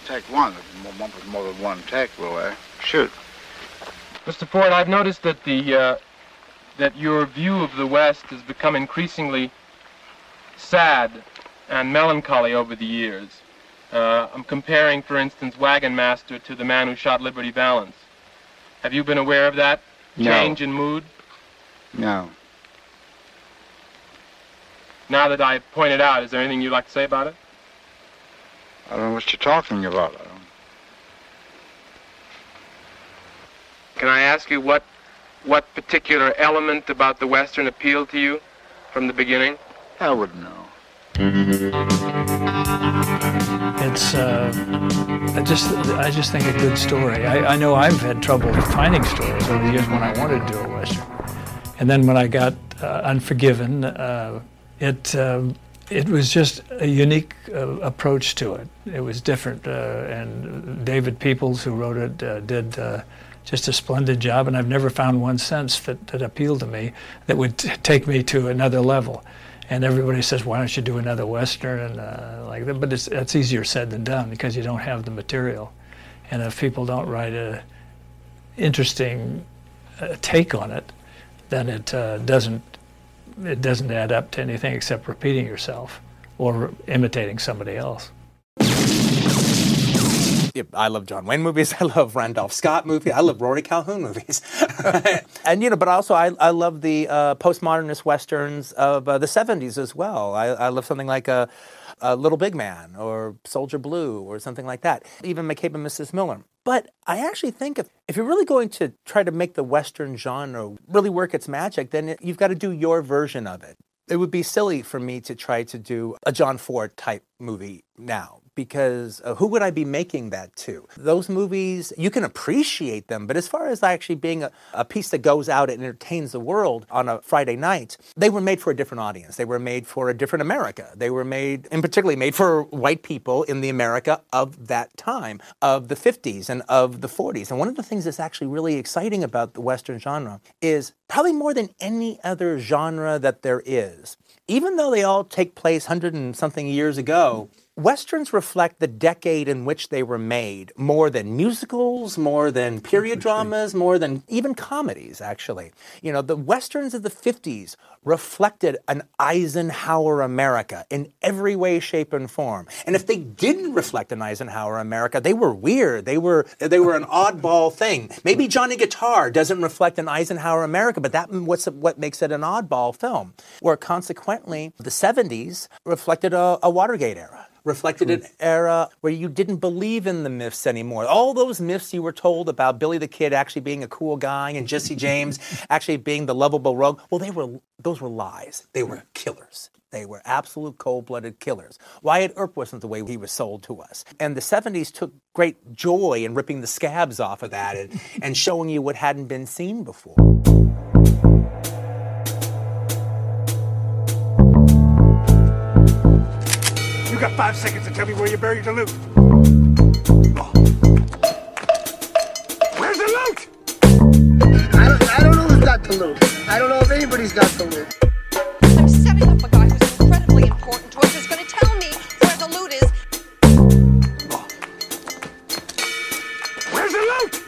Take one. More than one take, will I? Shoot. Mr. Ford, I've noticed that that your view of the West has become increasingly sad and melancholy over the years. I'm comparing, for instance, Wagon Master to The Man Who Shot Liberty Valance. Have you been aware of that change in mood? No. Now that I pointed out, is there anything you'd like to say about it? I don't know what you're talking about. Can I ask you what particular element about the Western appealed to you from the beginning? I wouldn't know. It's I just think a good story. I know I've had trouble finding stories over the years when I wanted to do a Western. And then when I got Unforgiven, it was just a unique approach to it. It was different, and David Peoples, who wrote it, did just a splendid job, and I've never found one since that appealed to me that would take me to another level. And everybody says, why don't you do another Western and like that? But that's easier said than done because you don't have the material. And if people don't write a interesting take on it, then it doesn't add up to anything except repeating yourself or imitating somebody else. I love John Wayne movies. I love Randolph Scott movies. I love Rory Calhoun movies. And, but also I love the postmodernist Westerns of the 70s as well. I love something like a Little Big Man or Soldier Blue or something like that. Even McCabe and Mrs. Miller. But I actually think if you're really going to try to make the Western genre really work its magic, then you've got to do your version of it. It would be silly for me to try to do a John Ford type movie now. Because who would I be making that to? Those movies, you can appreciate them, but as far as actually being a piece that goes out and entertains the world on a Friday night, they were made for a different audience. They were made for a different America. They were made, and particularly made for white people in the America of that time, of the 50s and of the 40s. And one of the things that's actually really exciting about the Western genre is probably more than any other genre that there is, even though they all take place 100 and something years ago, Westerns reflect the decade in which they were made more than musicals, more than period dramas, more than even comedies, actually. The Westerns of the 50s reflected an Eisenhower America in every way, shape, and form. And if they didn't reflect an Eisenhower America, they were weird. They were an oddball thing. Maybe Johnny Guitar doesn't reflect an Eisenhower America, but that's what makes it an oddball film. Where consequently, the 70s reflected a Watergate era. Reflected an era where you didn't believe in the myths anymore. All those myths you were told about Billy the Kid actually being a cool guy and Jesse James actually being the lovable rogue, well, those were lies. They were killers. They were absolute cold-blooded killers. Wyatt Earp wasn't the way he was sold to us. And the 70s took great joy in ripping the scabs off of that and showing you what hadn't been seen before. You got 5 seconds to tell me where you buried the loot. Where's the loot? I don't know who's got the loot. I don't know if anybody's got the loot. I'm setting up a guy who's incredibly important to us who's going to tell me where the loot is. Where's the loot?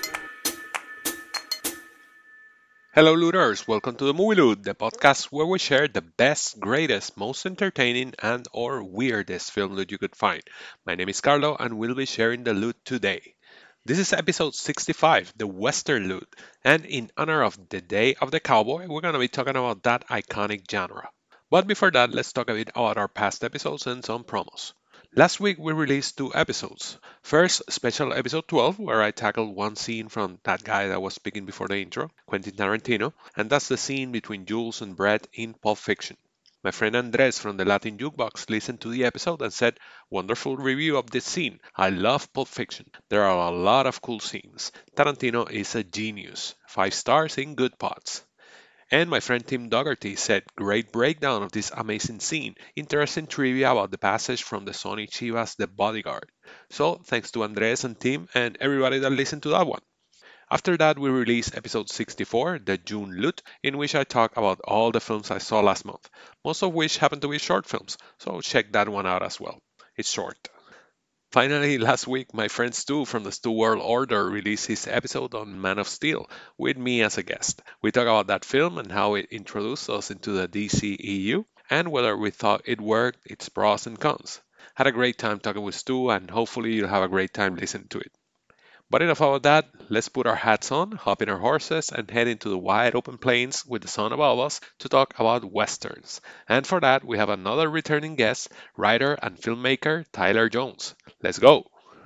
Hello looters, welcome to the Movie Loot, the podcast where we share the best, greatest, most entertaining and or weirdest film loot you could find. My name is Carlo and we'll be sharing the loot today. This is episode 65, the Western loot, and in honor of the Day of the Cowboy, we're going to be talking about that iconic genre. But before that, let's talk a bit about our past episodes and some promos. Last week we released 2 episodes. First, special episode 12, where I tackled one scene from that guy that was speaking before the intro, Quentin Tarantino, and that's the scene between Jules and Brett in Pulp Fiction. My friend Andres from the Latin Jukebox listened to the episode and said, "Wonderful review of this scene. I love Pulp Fiction. There are a lot of cool scenes. Tarantino is a genius. 5 stars in good pots." And my friend Tim Dougherty said, "Great breakdown of this amazing scene. Interesting trivia about the passage from the Sonny Chivas The Bodyguard." So thanks to Andres and Tim and everybody that listened to that one. After that, we released episode 64, the June Loot, in which I talk about all the films I saw last month, most of which happen to be short films, so check that one out as well. It's short. Finally, last week, my friend Stu from the Stu World Order released his episode on Man of Steel with me as a guest. We talk about that film and how it introduced us into the DCEU and whether we thought it worked, its pros and cons. Had a great time talking with Stu, and hopefully you'll have a great time listening to it. But enough about that, let's put our hats on, hop in our horses, and head into the wide open plains with the sun above us to talk about westerns. And for that, we have another returning guest, writer and filmmaker Tyler Jones. Let's go!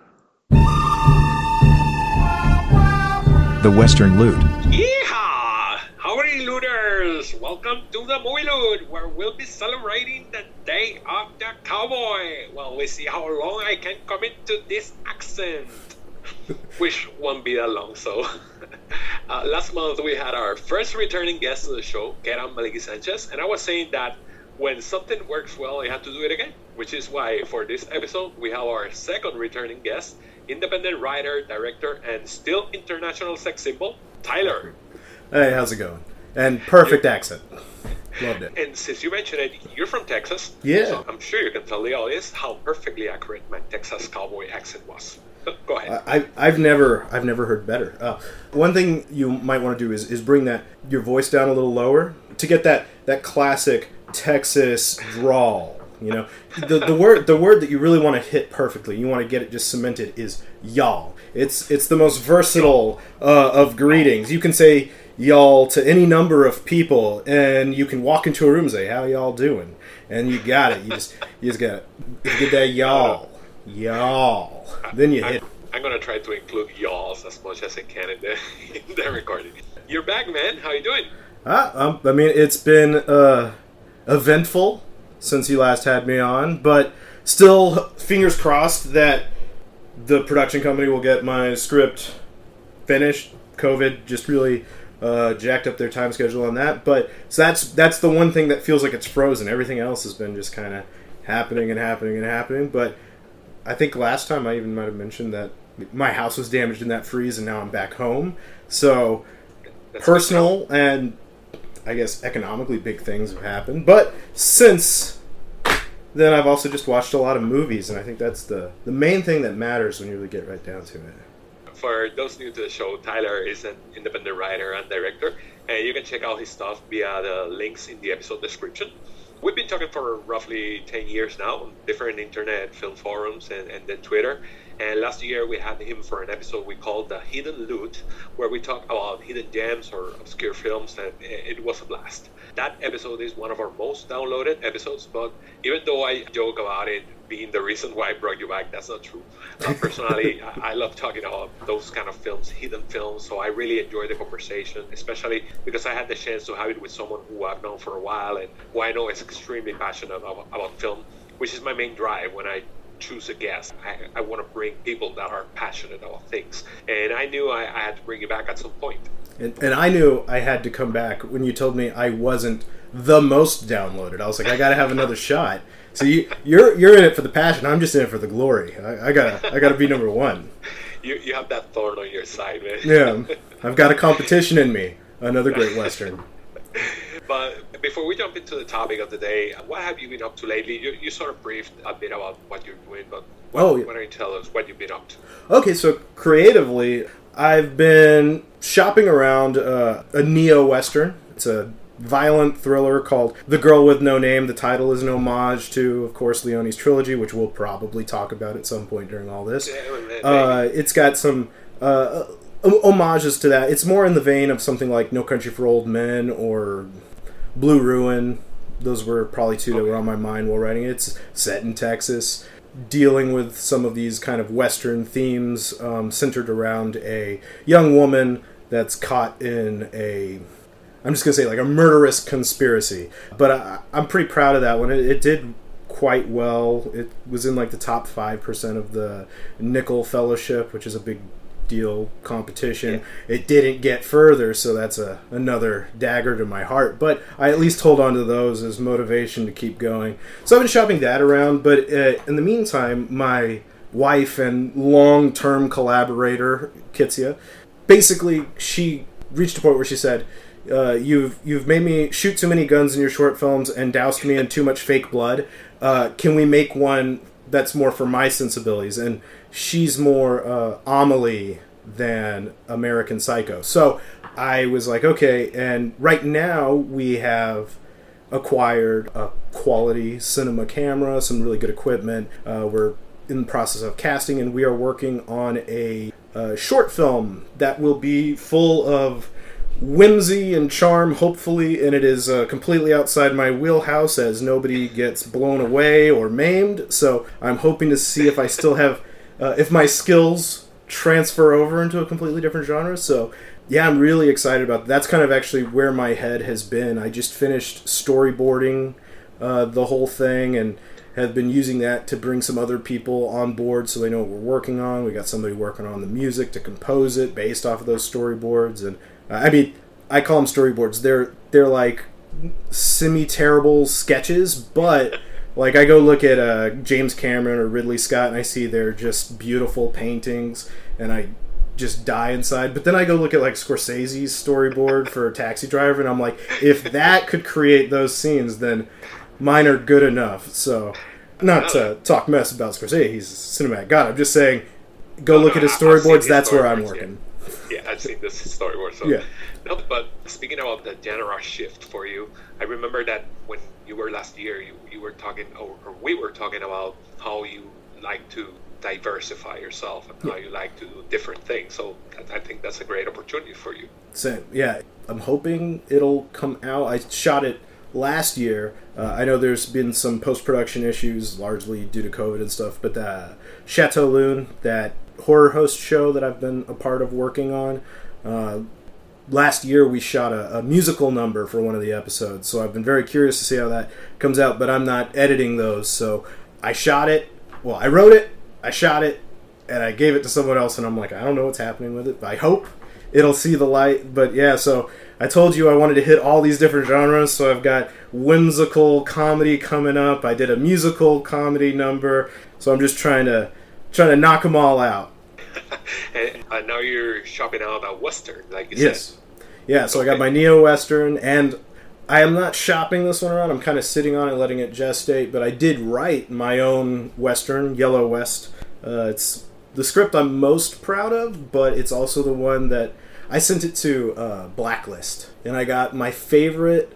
The Western Loot. Yeehaw! Howdy, looters! Welcome to the Movie Loot, where we'll be celebrating the Day of the Cowboy. Well, we see how long I can commit to this accent. Which won't be that long, so. Last month we had our first returning guest to the show, Keran Maliki Sanchez, and I was saying that when something works well, you have to do it again, which is why for this episode we have our second returning guest, independent writer, director, and still international sex symbol, Tyler. Hey, how's it going? And perfect accent. Loved it. And since you mentioned it, you're from Texas. Yeah. So I'm sure you can tell the audience how perfectly accurate my Texas cowboy accent was. Go ahead. I've never heard better. One thing you might want to do is bring your voice down a little lower to get that classic Texas drawl. You know, the word that you really want to hit perfectly, you want to get it just cemented, is y'all. It's the most versatile of greetings. You can say y'all to any number of people, and you can walk into a room and say, "How y'all doing?" And you got it. You just got it. You get that y'all. Then you hit. I'm gonna try to include y'alls as much as I can in the recording. You're back, man. How you doing? I mean, it's been eventful since you last had me on, but still, fingers crossed that the production company will get my script finished. COVID just really jacked up their time schedule on that, but so that's the one thing that feels like it's frozen. Everything else has been just kind of happening, but I think last time I even might have mentioned that my house was damaged in that freeze, and now I'm back home. So that's personal and I guess economically big things have happened. But since then, I've also just watched a lot of movies, and I think that's the main thing that matters when you really get right down to it. For those new to the show, Tyler is an independent writer and director, and you can check out his stuff via the links in the episode description. We've been talking for roughly 10 years now on different internet film forums and then Twitter. And last year we had him for an episode we called The Hidden Loot, where we talk about hidden gems or obscure films, and it was a blast. That episode is one of our most downloaded episodes, but even though I joke about it being the reason why I brought you back, that's not true. Personally, I love talking about those kind of films, hidden films, so I really enjoy the conversation, especially because I had the chance to have it with someone who I've known for a while and who I know is extremely passionate about film, which is my main drive when I choose a guest. I want to bring people that are passionate about things, and I knew I had to bring you back at some point. And I knew I had to come back when you told me I wasn't the most downloaded. I was like, I got to have another shot. So you're in it for the passion. I'm just in it for the glory. I gotta be number one. You have that thorn on your side, man. Yeah, I've got a competition in me. Another great Western. But before we jump into the topic of the day, what have you been up to lately? You sort of briefed a bit about what you're doing, but why don't you tell us what you've been up to? Okay, so creatively, I've been shopping around a neo-Western. It's a violent thriller called The Girl with No Name. The title is an homage to, of course, Leone's trilogy, which we'll probably talk about at some point during all this. It's got some homages to that. It's more in the vein of something like No Country for Old Men or Blue Ruin. Those were probably two that were on my mind while writing it. It's set in Texas, dealing with some of these kind of Western themes, centered around a young woman that's caught in I'm just going to say like a murderous conspiracy. But I'm pretty proud of that one. It did quite well. It was in like the top 5% of the Nickel Fellowship, which is a big deal competition. Yeah. It didn't get further, so that's another dagger to my heart. But I at least hold on to those as motivation to keep going. So I've been shopping that around, but in the meantime, my wife and long-term collaborator, Kitsia, basically she reached a point where she said, you've made me shoot too many guns in your short films and doused me in too much fake blood. Can we make one that's more for my sensibilities, and she's more Amelie than American Psycho. So I was like, okay, and right now we have acquired a quality cinema camera, some really good equipment. We're in the process of casting, and we are working on a short film that will be full of whimsy and charm, hopefully, and it is completely outside my wheelhouse as nobody gets blown away or maimed. So I'm hoping to see if I still have, if my skills transfer over into a completely different genre. So yeah, I'm really excited about that. That's kind of actually where my head has been. I just finished storyboarding the whole thing and have been using that to bring some other people on board so they know what we're working on. We got somebody working on the music to compose it based off of those storyboards. And I mean, I call them storyboards. They're like semi-terrible sketches, but like I go look at James Cameron or Ridley Scott and I see they're just beautiful paintings and I just die inside. But then I go look at like Scorsese's storyboard for Taxi Driver and I'm like, if that could create those scenes, then mine are good enough. So, not to talk mess about Scorsese, he's a cinematic god. I'm just saying, go look at his storyboards, that's where I'm working. Yeah, I've seen this storyboard. So. Yeah. No, but speaking about the genre shift for you, I remember that when you were last year, you were talking, or we were talking about how you like to diversify yourself and how you like to do different things. So I think that's a great opportunity for you. So, yeah, I'm hoping it'll come out. I shot it last year. I know there's been some post-production issues, largely due to COVID and stuff, but Chateau Loon, that horror host show that I've been a part of working on, last year we shot a musical number for one of the episodes, so I've been very curious to see how that comes out, but I'm not editing those, so I shot it, well, I wrote it, I shot it, and I gave it to someone else, and I'm like, I don't know what's happening with it, but I hope it'll see the light. But yeah, so I told you I wanted to hit all these different genres, so I've got whimsical comedy coming up. I did a musical comedy number, so I'm just trying to knock them all out. And now you're shopping out a Western, like you said. Yeah, so okay. I got my neo-Western, and I am not shopping this one around. I'm kind of sitting on it, letting it gestate, but I did write my own Western, Yellow West. It's the script I'm most proud of, but it's also the one that I sent it to Blacklist, and I got my favorite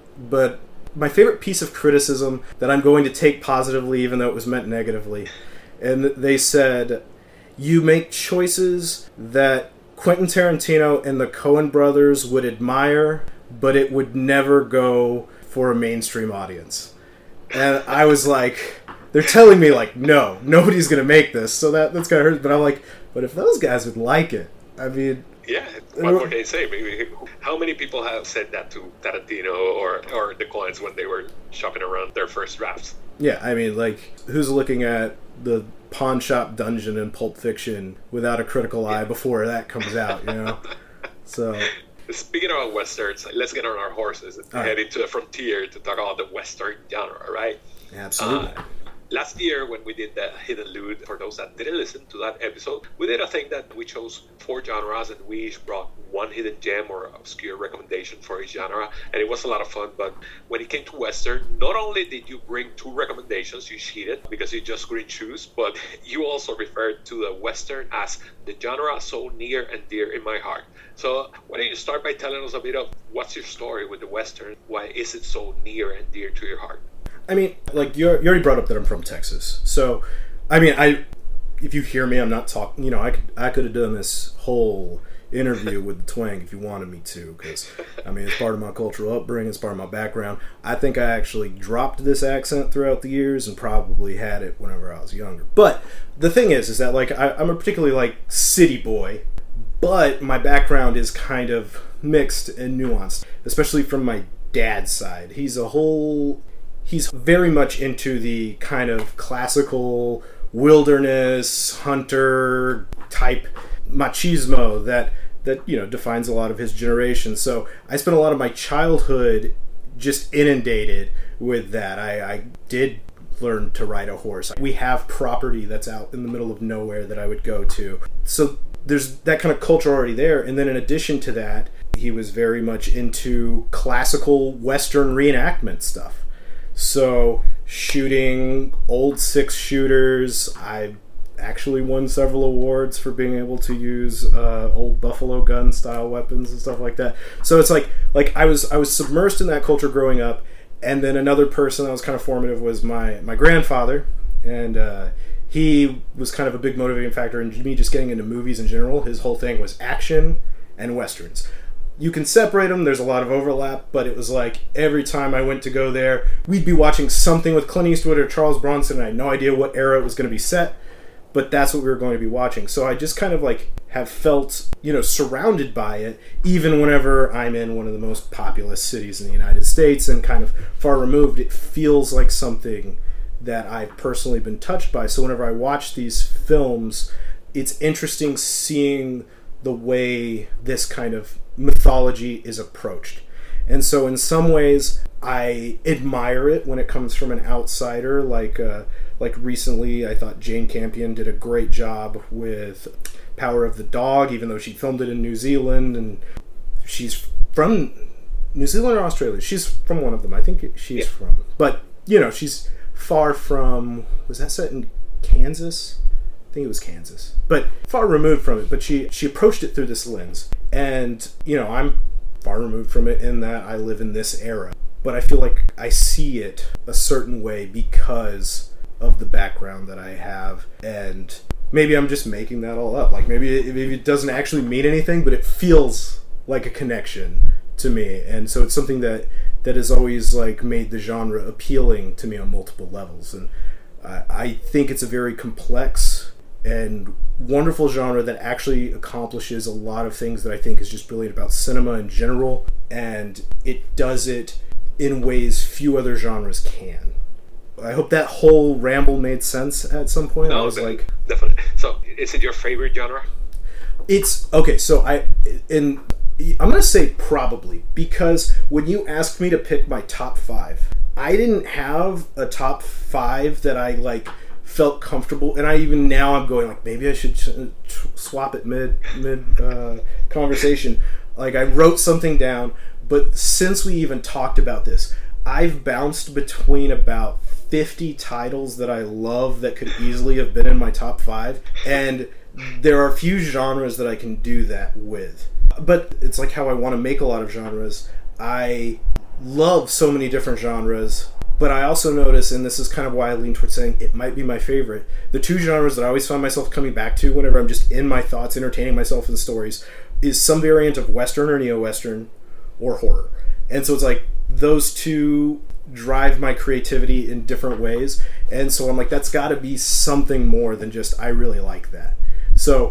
piece of criticism that I'm going to take positively, even though it was meant negatively. And they said, you make choices that Quentin Tarantino and the Coen brothers would admire, but it would never go for a mainstream audience. And I was like, they're telling me, like, no, nobody's going to make this, so that's kind of hurt. But I'm like, but if those guys would like it, I mean... Yeah, what more can you say? Maybe, how many people have said that to Tarantino or the Coens when they were shopping around their first drafts? Yeah, I mean, like, who's looking at the pawn shop dungeon in Pulp Fiction without a critical eye before that comes out, you know? So... Speaking about Westerns, let's get on our horses and head into the frontier to talk about the Western genre, right? Absolutely. Last year, when we did the Hidden Loot, for those that didn't listen to that episode, we did a thing that we chose 4 genres and we each brought one hidden gem or obscure recommendation for each genre, and it was a lot of fun. But when it came to Western, not only did you bring 2 recommendations, you cheated because you just couldn't choose, but you also referred to the Western as the genre so near and dear in my heart. So why don't you start by telling us a bit of what's your story with the Western? Why is it so near and dear to your heart? I mean, like, you already brought up that I'm from Texas. So, I mean, if you hear me, I'm not talking, you know, I could have done this whole interview with the twang if you wanted me to, because, I mean, it's part of my cultural upbringing, it's part of my background. I think I actually dropped this accent throughout the years and probably had it whenever I was younger. But the thing is that, like, I'm a particularly, like, city boy, but my background is kind of mixed and nuanced, especially from my dad's side. He's very much into the kind of classical wilderness hunter type machismo that you know defines a lot of his generation. So I spent a lot of my childhood just inundated with that. I did learn to ride a horse. We have property that's out in the middle of nowhere that I would go to. So there's that kind of culture already there. And then in addition to that, he was very much into classical Western reenactment stuff. So shooting old 6-shooters. I actually won several awards for being able to use old buffalo gun style weapons and stuff like that. So it's like I was submersed in that culture growing up. And then another person that was kind of formative was my grandfather, and he was kind of a big motivating factor in me just getting into movies in general. His whole thing was action and westerns. You can separate them, there's a lot of overlap, but it was like every time I went to go there, we'd be watching something with Clint Eastwood or Charles Bronson, and I had no idea what era it was going to be set, but that's what we were going to be watching. So I just kind of like have felt, surrounded by it, even whenever I'm in one of the most populous cities in the United States and kind of far removed, it feels like something that I've personally been touched by. So whenever I watch these films, it's interesting seeing the way this kind of mythology is approached. And so in some ways, I admire it when it comes from an outsider. Like recently, I thought Jane Campion did a great job with Power of the Dog, even though she filmed it in New Zealand, and she's from New Zealand or Australia. She's from one of them. I think she's from. But, she's far from... Was that set in Kansas? I think it was Kansas. But far removed from it. But she approached it through this lens. And, I'm far removed from it in that I live in this era. But I feel like I see it a certain way because of the background that I have. And maybe I'm just making that all up. Like maybe it doesn't actually mean anything, but it feels like a connection to me. And so it's something that has always like made the genre appealing to me on multiple levels. And I think it's a very complex and wonderful genre that actually accomplishes a lot of things that I think is just brilliant about cinema in general. And it does it in ways few other genres can. I hope that whole ramble made sense at some point. No, I was like, definitely. So, is it your favorite genre? It's okay. So I'm gonna say probably, because when you asked me to pick my top 5, I didn't have a top 5 that I like felt comfortable. And I even now I'm going like maybe I should swap it mid conversation. Like I wrote something down, but since we even talked about this, I've bounced between about 50 titles that I love that could easily have been in my top 5, and there are a few genres that I can do that with. But it's like how I want to make a lot of genres. I love so many different genres, but I also notice, and this is kind of why I lean towards saying it might be my favorite, the 2 genres that I always find myself coming back to whenever I'm just in my thoughts, entertaining myself in stories, is some variant of Western or Neo-Western or horror. And so it's like those 2 drive my creativity in different ways, and so I'm like, that's got to be something more than just I really like that. So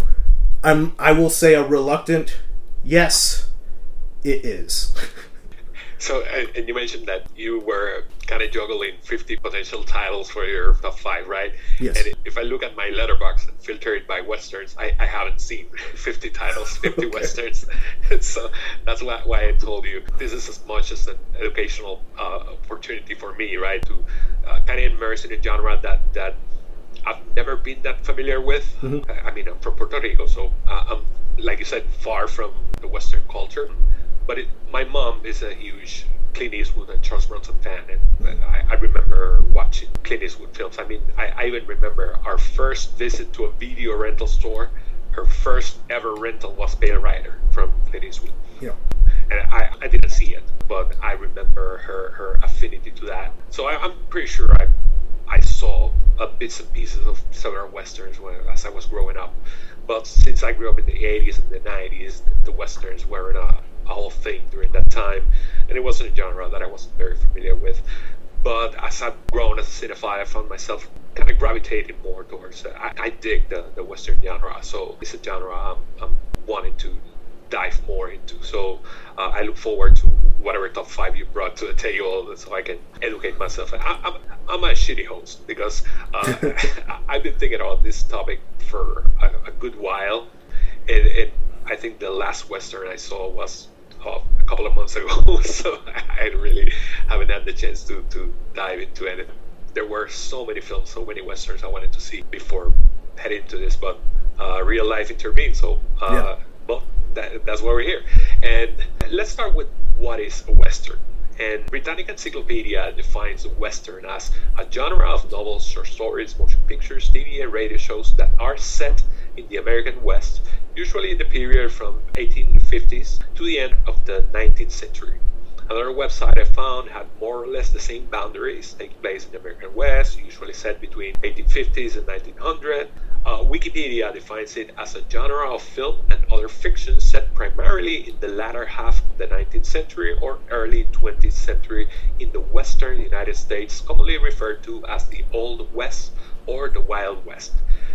I will say a reluctant yes, it is. So, and you mentioned that you were kind of juggling 50 potential titles for your top 5, right? Yes. And if I look at my letterbox and filter it by Westerns, I haven't seen 50 titles, 50 okay. Westerns. So that's why I told you this is as much as an educational opportunity for me, right? To kind of immerse in a genre that I've never been that familiar with. Mm-hmm. I mean, I'm from Puerto Rico, so I'm, like you said, far from the Western culture. But my mom is a huge Clint Eastwood and Charles Bronson fan, and I remember watching Clint Eastwood films. I mean, I even remember our first visit to a video rental store. Her first ever rental was Pale Rider from Clint Eastwood. Yeah. And I didn't see it, but I remember her affinity to that. So I'm pretty sure I saw bits and pieces of several Westerns as I was growing up. But since I grew up in the 80s and the 90s, the Westerns weren't a whole thing during that time, and it wasn't a genre that I wasn't very familiar with. But as I've grown as a cinephile, I found myself kind of gravitating more towards I dig the Western genre, so it's a genre I'm wanting to dive more into. So I look forward to whatever top 5 you brought to the table so I can educate myself. I'm a shitty host because I've been thinking about this topic for a good while, and I think the last Western I saw was a couple of months ago, so I really haven't had the chance to dive into it. There were so many films, so many Westerns I wanted to see before heading into this, but real life intervened, so well, that's why we're here. And let's start with what is a Western. And Britannica Encyclopedia defines Western as a genre of novels, short stories, motion pictures, TV, and radio shows that are set in the American West, usually in the period from 1850s to the end of the 19th century. Another website I found had more or less the same boundaries, taking place in the American West, usually set between 1850s and 1900. Wikipedia defines it as a genre of film and other fiction set primarily in the latter half of the 19th century or early 20th century in the western United States, commonly referred to as the Old West or the Wild West.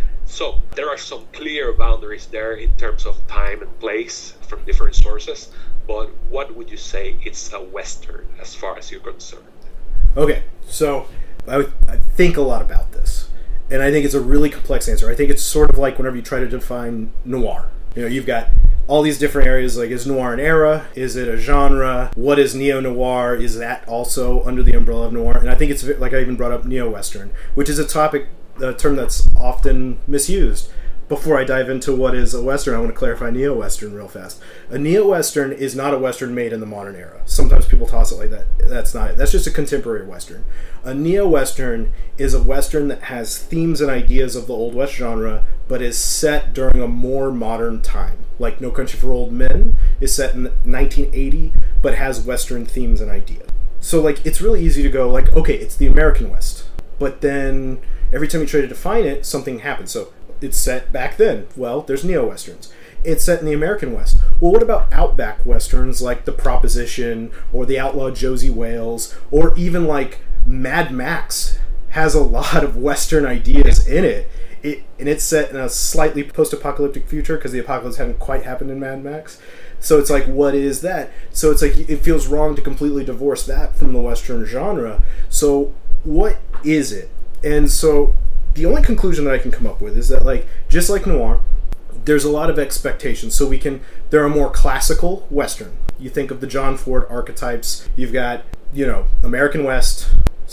So there are some clear boundaries there in terms of time and place from different sources, but what would you say it's a Western as far as you're concerned? Okay, so I think a lot about this, and I think it's a really complex answer. I think it's sort of like whenever you try to define noir. You know, you've got all these different areas, like, is noir an era? Is it a genre? What is neo-noir? Is that also under the umbrella of noir? And I think it's, like I even brought up, neo-Western, which is a term that's often misused. Before I dive into what is a Western, I want to clarify neo-Western real fast. A neo-Western is not a Western made in the modern era. Sometimes people toss it like that. That's not it. That's just a contemporary Western. A neo-Western is a Western that has themes and ideas of the Old West genre, but is set during a more modern time. Like No Country for Old Men is set in 1980, but has Western themes and ideas. So, like, it's really easy to go, like, okay, it's the American West. But then every time you try to define it, something happens. So it's set back then. Well, there's neo-Westerns. It's set in the American West. Well, what about outback Westerns like The Proposition or The Outlaw Josie Wales, or even like Mad Max has a lot of Western ideas in it. And it's set in a slightly post-apocalyptic future because the apocalypse hadn't quite happened in Mad Max. So it's like, what is that? So it's like, it feels wrong to completely divorce that from the Western genre. So what is it? And so the only conclusion that I can come up with is that, like, just like noir, there's a lot of expectations. So there are more classical Western. You think of the John Ford archetypes. You've got, American West,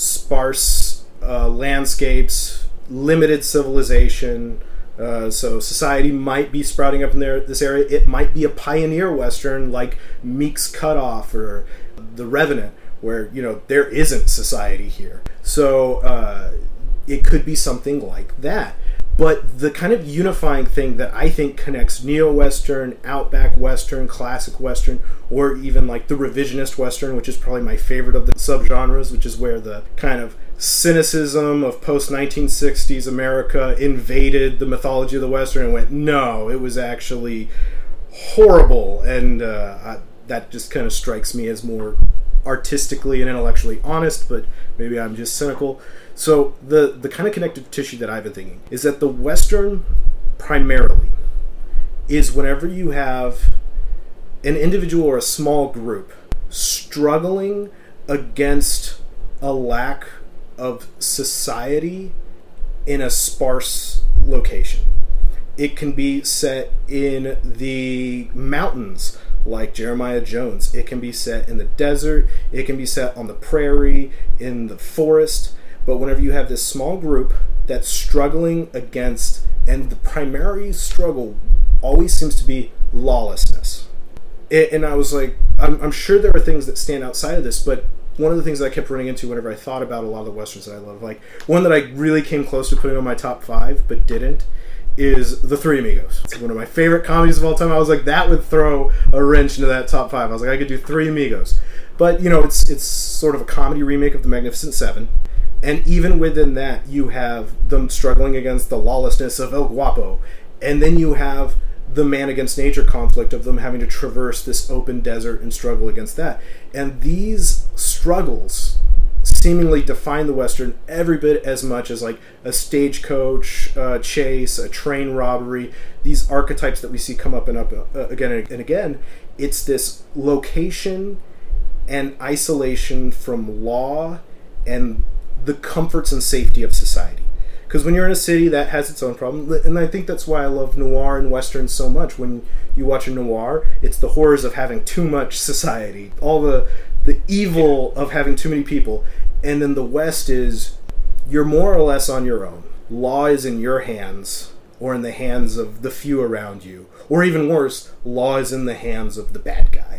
sparse landscapes, limited civilization. So society might be sprouting up in this area. It might be a pioneer Western like Meek's Cutoff or The Revenant, where, there isn't society here. So it could be something like that. But the kind of unifying thing that I think connects neo-Western, outback Western, classic Western, or even like the revisionist Western, which is probably my favorite of the subgenres, which is where the kind of cynicism of post-1960s America invaded the mythology of the Western and went, no, it was actually horrible. And that just kind of strikes me as more artistically and intellectually honest, but maybe I'm just cynical. So the kind of connective tissue that I've been thinking is that the Western primarily is whenever you have an individual or a small group struggling against a lack of society in a sparse location. It can be set in the mountains, like Jeremiah Jones. It can be set in the desert. It can be set on the prairie, in the forest. But whenever you have this small group that's struggling against, and the primary struggle always seems to be lawlessness. And I was like, I'm sure there are things that stand outside of this, but one of the things that I kept running into whenever I thought about a lot of the Westerns that I love, like one that I really came close to putting on my top 5, but didn't, is The Three Amigos. It's one of my favorite comedies of all time. I was like, that would throw a wrench into that top 5. I was like, I could do Three Amigos. But, it's sort of a comedy remake of The Magnificent Seven. And even within that, you have them struggling against the lawlessness of El Guapo. And then you have the man against nature conflict of them having to traverse this open desert and struggle against that. And these struggles seemingly define the Western every bit as much as like a stagecoach chase, a train robbery, these archetypes that we see come up and up again and again. It's this location and isolation from law and the comforts and safety of society. Because when you're in a city, that has its own problem. And I think that's why I love noir and Western so much. When you watch a noir, it's the horrors of having too much society. All the evil of having too many people. And then the West is, you're more or less on your own. Law is in your hands, or in the hands of the few around you. Or even worse, law is in the hands of the bad guy.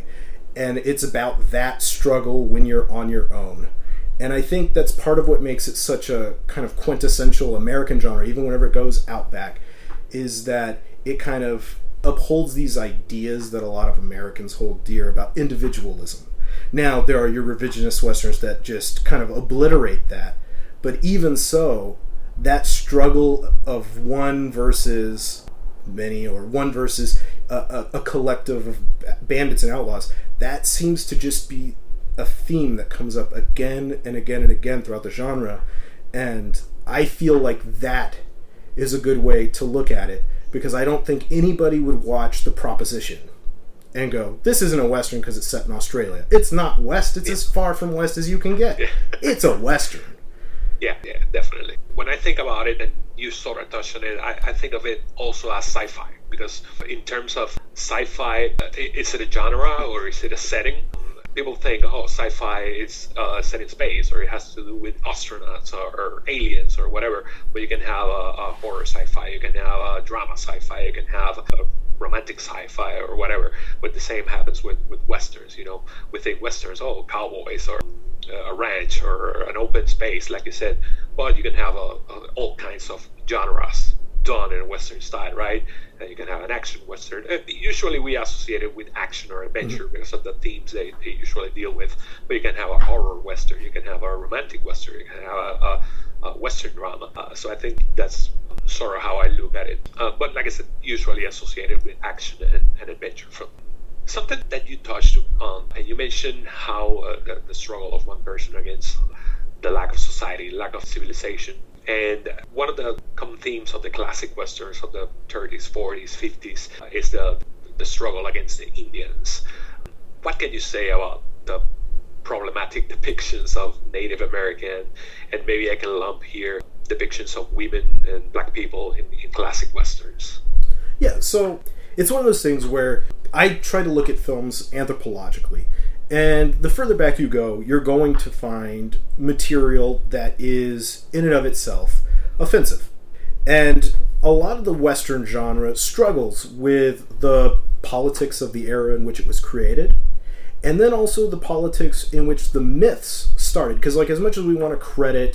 and it's about that struggle when you're on your own. And I think that's part of what makes it such a kind of quintessential American genre, even whenever it goes Outback, is that it kind of upholds these ideas that a lot of Americans hold dear about individualism. Now, there are your revisionist Westerns that just kind of obliterate that, but even so, that struggle of one versus many, or one versus a collective of bandits and outlaws, that seems to just be a theme that comes up again and again and again throughout the genre. And I feel like that is a good way to look at it, because I don't think anybody would watch The Proposition and go, this isn't a Western because it's set in Australia. It's not West. It's as far from West as you can get. It's a Western. Yeah, definitely. When I think about it, and you sort of touched on it, I think of it also as sci-fi, because in terms of sci-fi, is it a genre or is it a setting? People think, oh, sci-fi is set in space, or it has to do with astronauts or aliens or whatever. But you can have a horror sci-fi, you can have a drama sci-fi, you can have a romantic sci-fi or whatever. But the same happens with Westerns. We think Westerns, oh, cowboys or a ranch or an open space, like you said. But you can have all kinds of genres done in a Western style, right? You can have an action Western. Usually we associate it with action or adventure because of the themes they usually deal with. But you can have a horror Western, you can have a romantic Western, you can have a Western drama. So I think that's sort of how I look at it. But like I said, usually associated with action and adventure film. Something that you touched on, and you mentioned how the struggle of one person against the lack of society, lack of civilization. And one of the common themes of the classic Westerns of the 30s, 40s, 50s is the struggle against the Indians. What can you say about the problematic depictions of Native American, and maybe I can lump here depictions of women and black people in classic Westerns? Yeah, so it's one of those things where I try to look at films anthropologically. And the further back you go, you're going to find material that is, in and of itself, offensive. And a lot of the Western genre struggles with the politics of the era in which it was created, and then also the politics in which the myths started. Because, like, as much as we want to credit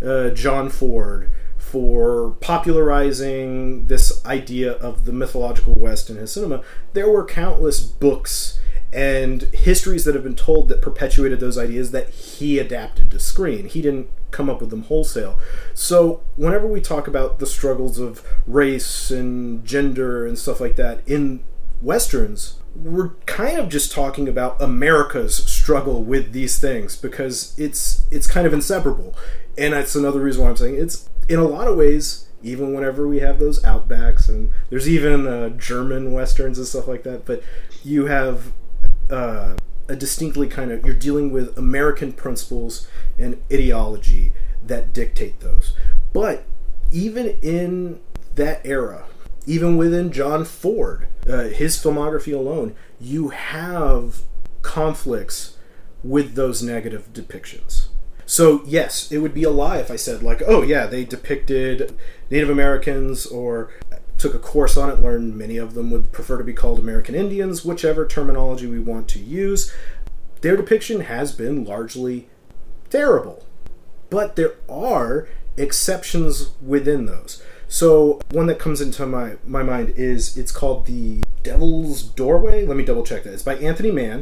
John Ford for popularizing this idea of the mythological West in his cinema, there were countless books and histories that have been told that perpetuated those ideas that he adapted to screen. He didn't come up with them wholesale. So whenever we talk about the struggles of race and gender and stuff like that in Westerns, we're kind of just talking about America's struggle with these things, because it's kind of inseparable. And that's another reason why I'm saying it's, in a lot of ways, even whenever we have those Outbacks, and there's even German Westerns and stuff like that, but you have a distinctly kind of, you're dealing with American principles and ideology that dictate those. But even in that era, even within John Ford, his filmography alone, you have conflicts with those negative depictions. So yes, it would be a lie if I said, like, oh yeah, they depicted Native Americans, or took a course on it, learned many of them would prefer to be called American Indians, whichever terminology we want to use. Their depiction has been largely terrible. But there are exceptions within those. So one that comes into my mind is, it's called The Devil's Doorway. Let me double check that. It's by Anthony Mann.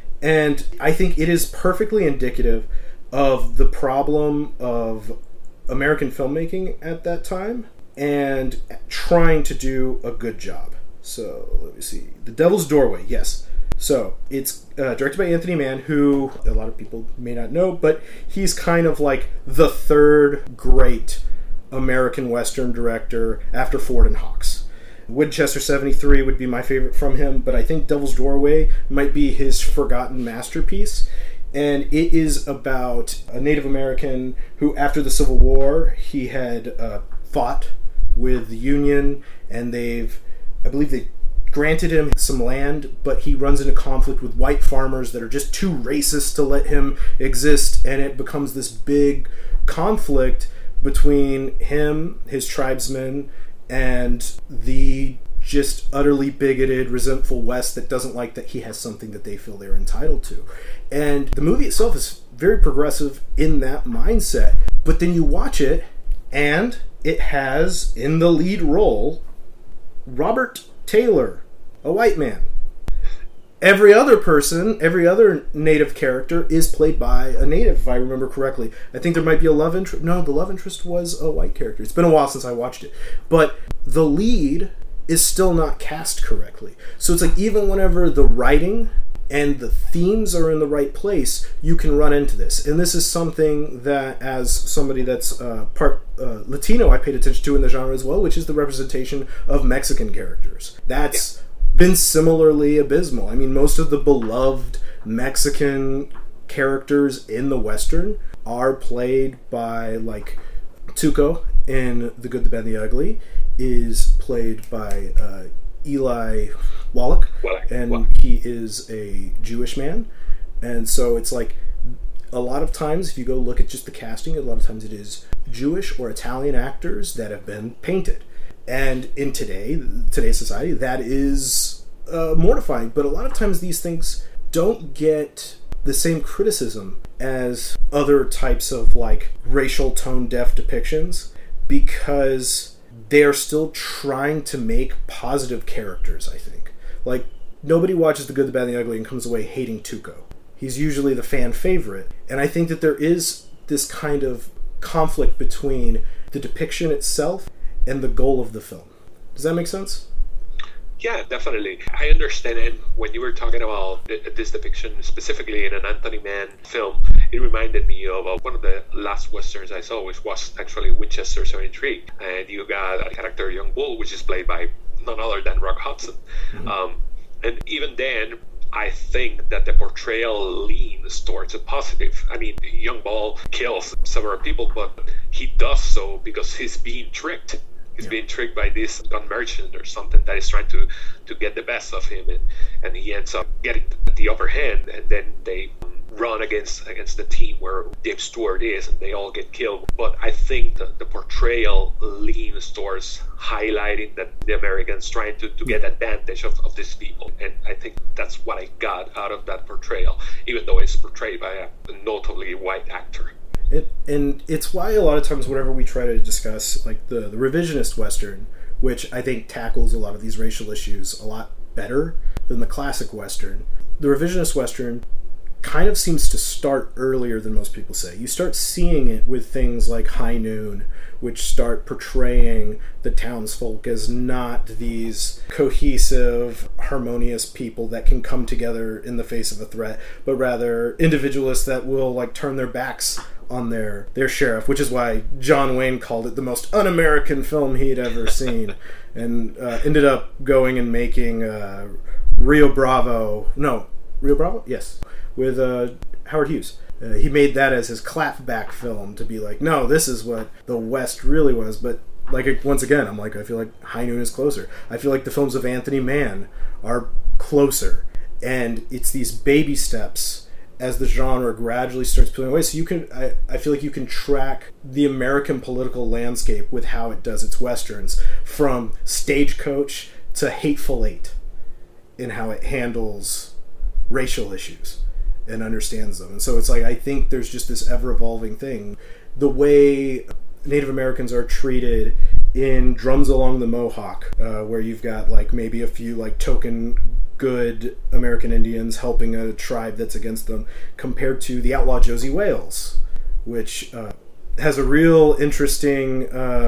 And I think it is perfectly indicative of the problem of American filmmaking at that time and trying to do a good job. So let me see. The Devil's Doorway, yes. So it's directed by Anthony Mann, who a lot of people may not know, but he's kind of like the third great American Western director after Ford and Hawks. Winchester 73 would be my favorite from him, but I think Devil's Doorway might be his forgotten masterpiece. And it is about a Native American who, after the Civil War, he had fought with the Union, and I believe they granted him some land, but he runs into conflict with white farmers that are just too racist to let him exist, and it becomes this big conflict between him, his tribesmen, and the just utterly bigoted, resentful West that doesn't like that he has something that they feel they're entitled to. And the movie itself is very progressive in that mindset. But then you watch it, and it has, in the lead role, Robert Taylor, a white man. Every other person, every other native character is played by a native, if I remember correctly. I think there might be a love interest. No, the love interest was a white character. It's been a while since I watched it. But the lead is still not cast correctly. So it's like even whenever the writing and the themes are in the right place, you can run into this. And this is something that, as somebody that's part Latino, I paid attention to in the genre as well, which is the representation of Mexican characters. That's been similarly abysmal. I mean, most of the beloved Mexican characters in the Western are played by, like, Tuco in The Good, the Bad, and the Ugly is played by Eli Wallach, and he is a Jewish man. And so it's like, a lot of times, if you go look at just the casting, a lot of times it is Jewish or Italian actors that have been painted. And in today's society, that is mortifying. But a lot of times these things don't get the same criticism as other types of, like, racial tone-deaf depictions, because they are still trying to make positive characters, I think. Like, nobody watches The Good, the Bad, and the Ugly and comes away hating Tuco. He's usually the fan favorite. And I think that there is this kind of conflict between the depiction itself and the goal of the film. Does that make sense? Yeah, definitely. I understand. And when you were talking about this depiction, specifically in an Anthony Mann film, it reminded me of one of the last westerns I saw, which was actually Winchester 73. And you got a character, Young Bull, which is played by none other than Rock Hudson. Mm-hmm. And even then, I think that the portrayal leans towards a positive. I mean, Young Bull kills several people, but he does so because he's being tricked. He's being tricked by this gun merchant or something that is trying to get the best of him, and he ends up getting the upper hand, and then they run against the team where James Stewart is, and they all get killed. But I think that the portrayal leans towards highlighting that the Americans trying to get advantage of these people, and I think that's what I got out of that portrayal, even though it's portrayed by a notably white actor. And it's why a lot of times whenever we try to discuss, like, the revisionist Western, which I think tackles a lot of these racial issues a lot better than the classic Western, the revisionist Western kind of seems to start earlier than most people say. You start seeing it with things like High Noon, which start portraying the townsfolk as not these cohesive, harmonious people that can come together in the face of a threat, but rather individualists that will, like, turn their backs on their sheriff, which is why John Wayne called it the most un-American film he'd ever seen, and ended up going and making Rio Bravo? Yes, with Howard Hughes. He made that as his clapback film to be like, no, this is what the West really was. But, like, once again, I'm like, I feel like High Noon is closer. I feel like the films of Anthony Mann are closer, and it's these baby steps as the genre gradually starts peeling away. So you can, I feel like you can track the American political landscape with how it does its Westerns, from Stagecoach to Hateful Eight, in how it handles racial issues and understands them. And so it's like, I think there's just this ever-evolving thing. The way Native Americans are treated in Drums Along the Mohawk, where you've got, like, maybe a few, like, token good American Indians helping a tribe that's against them, compared to the outlaw Josie Wales, which has a real interesting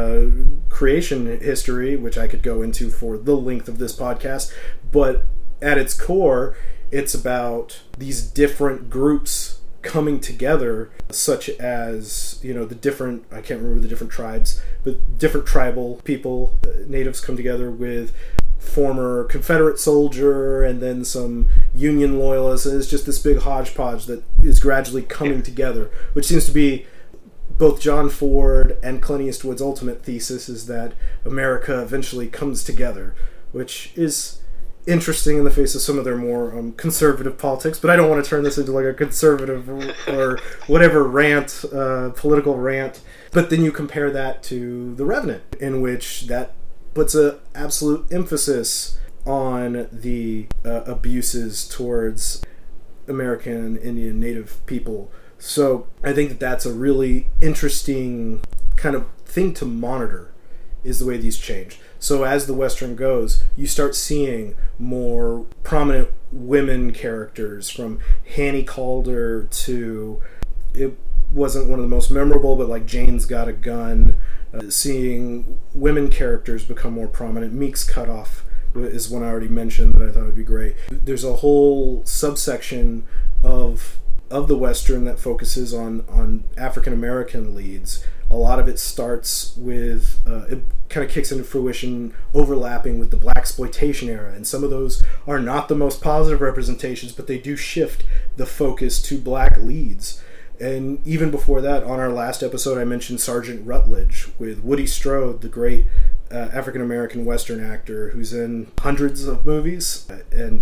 creation history, which I could go into for the length of this podcast. But at its core, it's about these different groups coming together, such as, you know, the different, I can't remember the different tribes, but different tribal people, natives come together with former Confederate soldier and then some Union loyalists, and it's just this big hodgepodge that is gradually coming together, which seems to be both John Ford and Clint Eastwood's ultimate thesis, is that America eventually comes together, which is interesting in the face of some of their more conservative politics. But I don't want to turn this into, like, a conservative or whatever rant, political rant. But then you compare that to The Revenant, in which that puts an absolute emphasis on the abuses towards American Indian Native people. So I think that that's a really interesting kind of thing to monitor, is the way these change. So as the Western goes, you start seeing more prominent women characters, from Hannie Calder to, it wasn't one of the most memorable, but like Jane's Got a Gun. Seeing women characters become more prominent. Meek's Cutoff is one I already mentioned that I thought would be great. There's a whole subsection of the Western that focuses on African American leads. A lot of it starts with, it kind of kicks into fruition overlapping with the blaxploitation era, and some of those are not the most positive representations, but they do shift the focus to black leads. And even before that, on our last episode, I mentioned Sergeant Rutledge with Woody Strode, the great African-American Western actor who's in hundreds of movies. And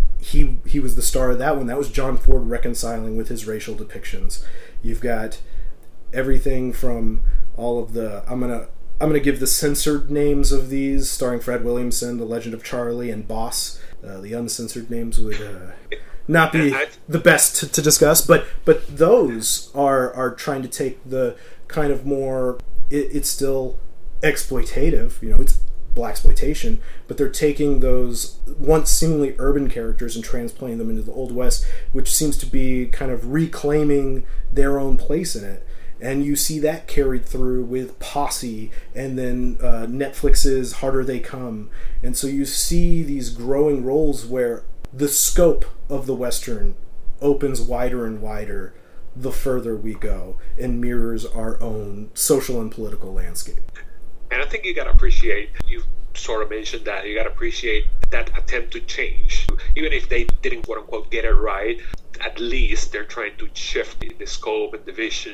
he was the star of that one. That was John Ford reconciling with his racial depictions. You've got everything from all of the... I'm gonna give the censored names of these, starring Fred Williamson, The Legend of Charlie, and Boss. The uncensored names would... not be the best to discuss, but those are trying to take the kind of more, it's still exploitative, it's blaxploitation, but they're taking those once seemingly urban characters and transplanting them into the Old West, which seems to be kind of reclaiming their own place in it. And you see that carried through with Posse, and then Netflix's Harder They Come. And so you see these growing roles where the scope of the Western opens wider and wider the further we go, and mirrors our own social and political landscape. And I think you gotta appreciate, you sort of mentioned that, you gotta appreciate that attempt to change. Even if they didn't, quote unquote, get it right, at least they're trying to shift the scope and the vision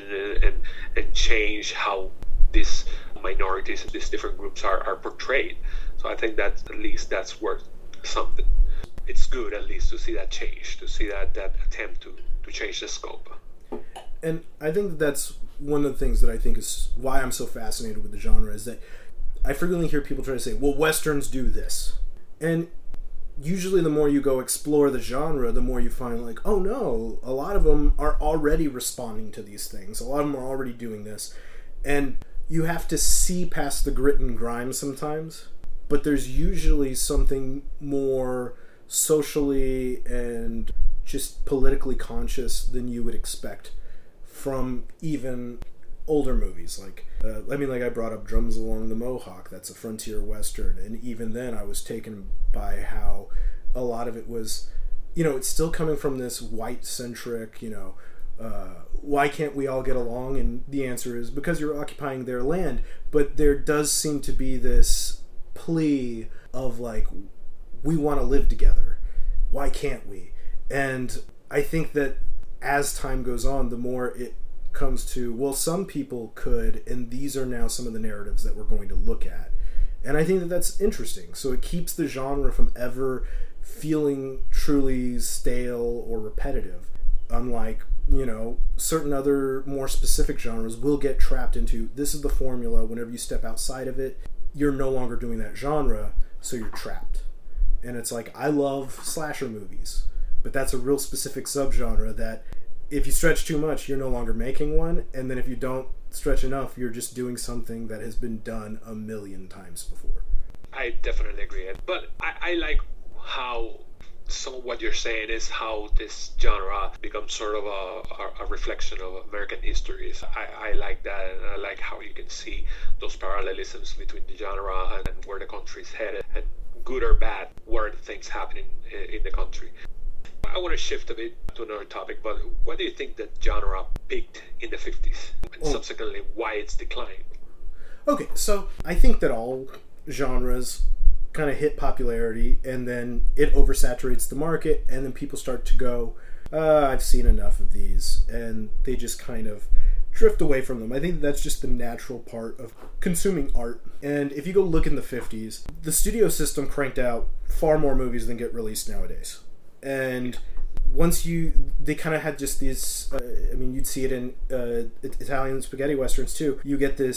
and change how these minorities and these different groups are portrayed. So I think that at least that's worth something. It's good at least to see that change, to see that attempt to change the scope. And I think that's one of the things that I think is why I'm so fascinated with the genre, is that I frequently hear people try to say, well, Westerns do this. And usually the more you go explore the genre, the more you find like, oh no, a lot of them are already responding to these things. A lot of them are already doing this. And you have to see past the grit and grime sometimes, but there's usually something more socially and just politically conscious than you would expect from even older movies. Like I brought up Drums Along the Mohawk. That's a frontier western, and even then I was taken by how a lot of it was, it's still coming from this white centric, why can't we all get along? And the answer is because you're occupying their land. But there does seem to be this plea of like, we want to live together. Why can't we? And I think that as time goes on, the more it comes to, well, some people could, and these are now some of the narratives that we're going to look at. And I think that that's interesting. So it keeps the genre from ever feeling truly stale or repetitive. Unlike, certain other more specific genres will get trapped into, this is the formula. Whenever you step outside of it, you're no longer doing that genre, so you're trapped. And it's like, I love slasher movies, but that's a real specific subgenre that if you stretch too much, you're no longer making one. And then if you don't stretch enough, you're just doing something that has been done a million times before. I definitely agree. But I like how some of what you're saying is how this genre becomes sort of a reflection of American history. I like that, and I like how you can see those parallelisms between the genre and where the country is headed, and good or bad, what are the things happening in the country. I want to shift a bit to another topic, but why do you think that genre peaked in the 50s, and subsequently why it's declined? Okay, so I think that all genres kind of hit popularity, and then it oversaturates the market, and then people start to go, I've seen enough of these, and they just kind of drift away from them. I think that's just the natural part of consuming art. And if you go look in the 50s, the studio system cranked out far more movies than get released nowadays. And once they kind of had just these, you'd see it in Italian spaghetti westerns too. You get this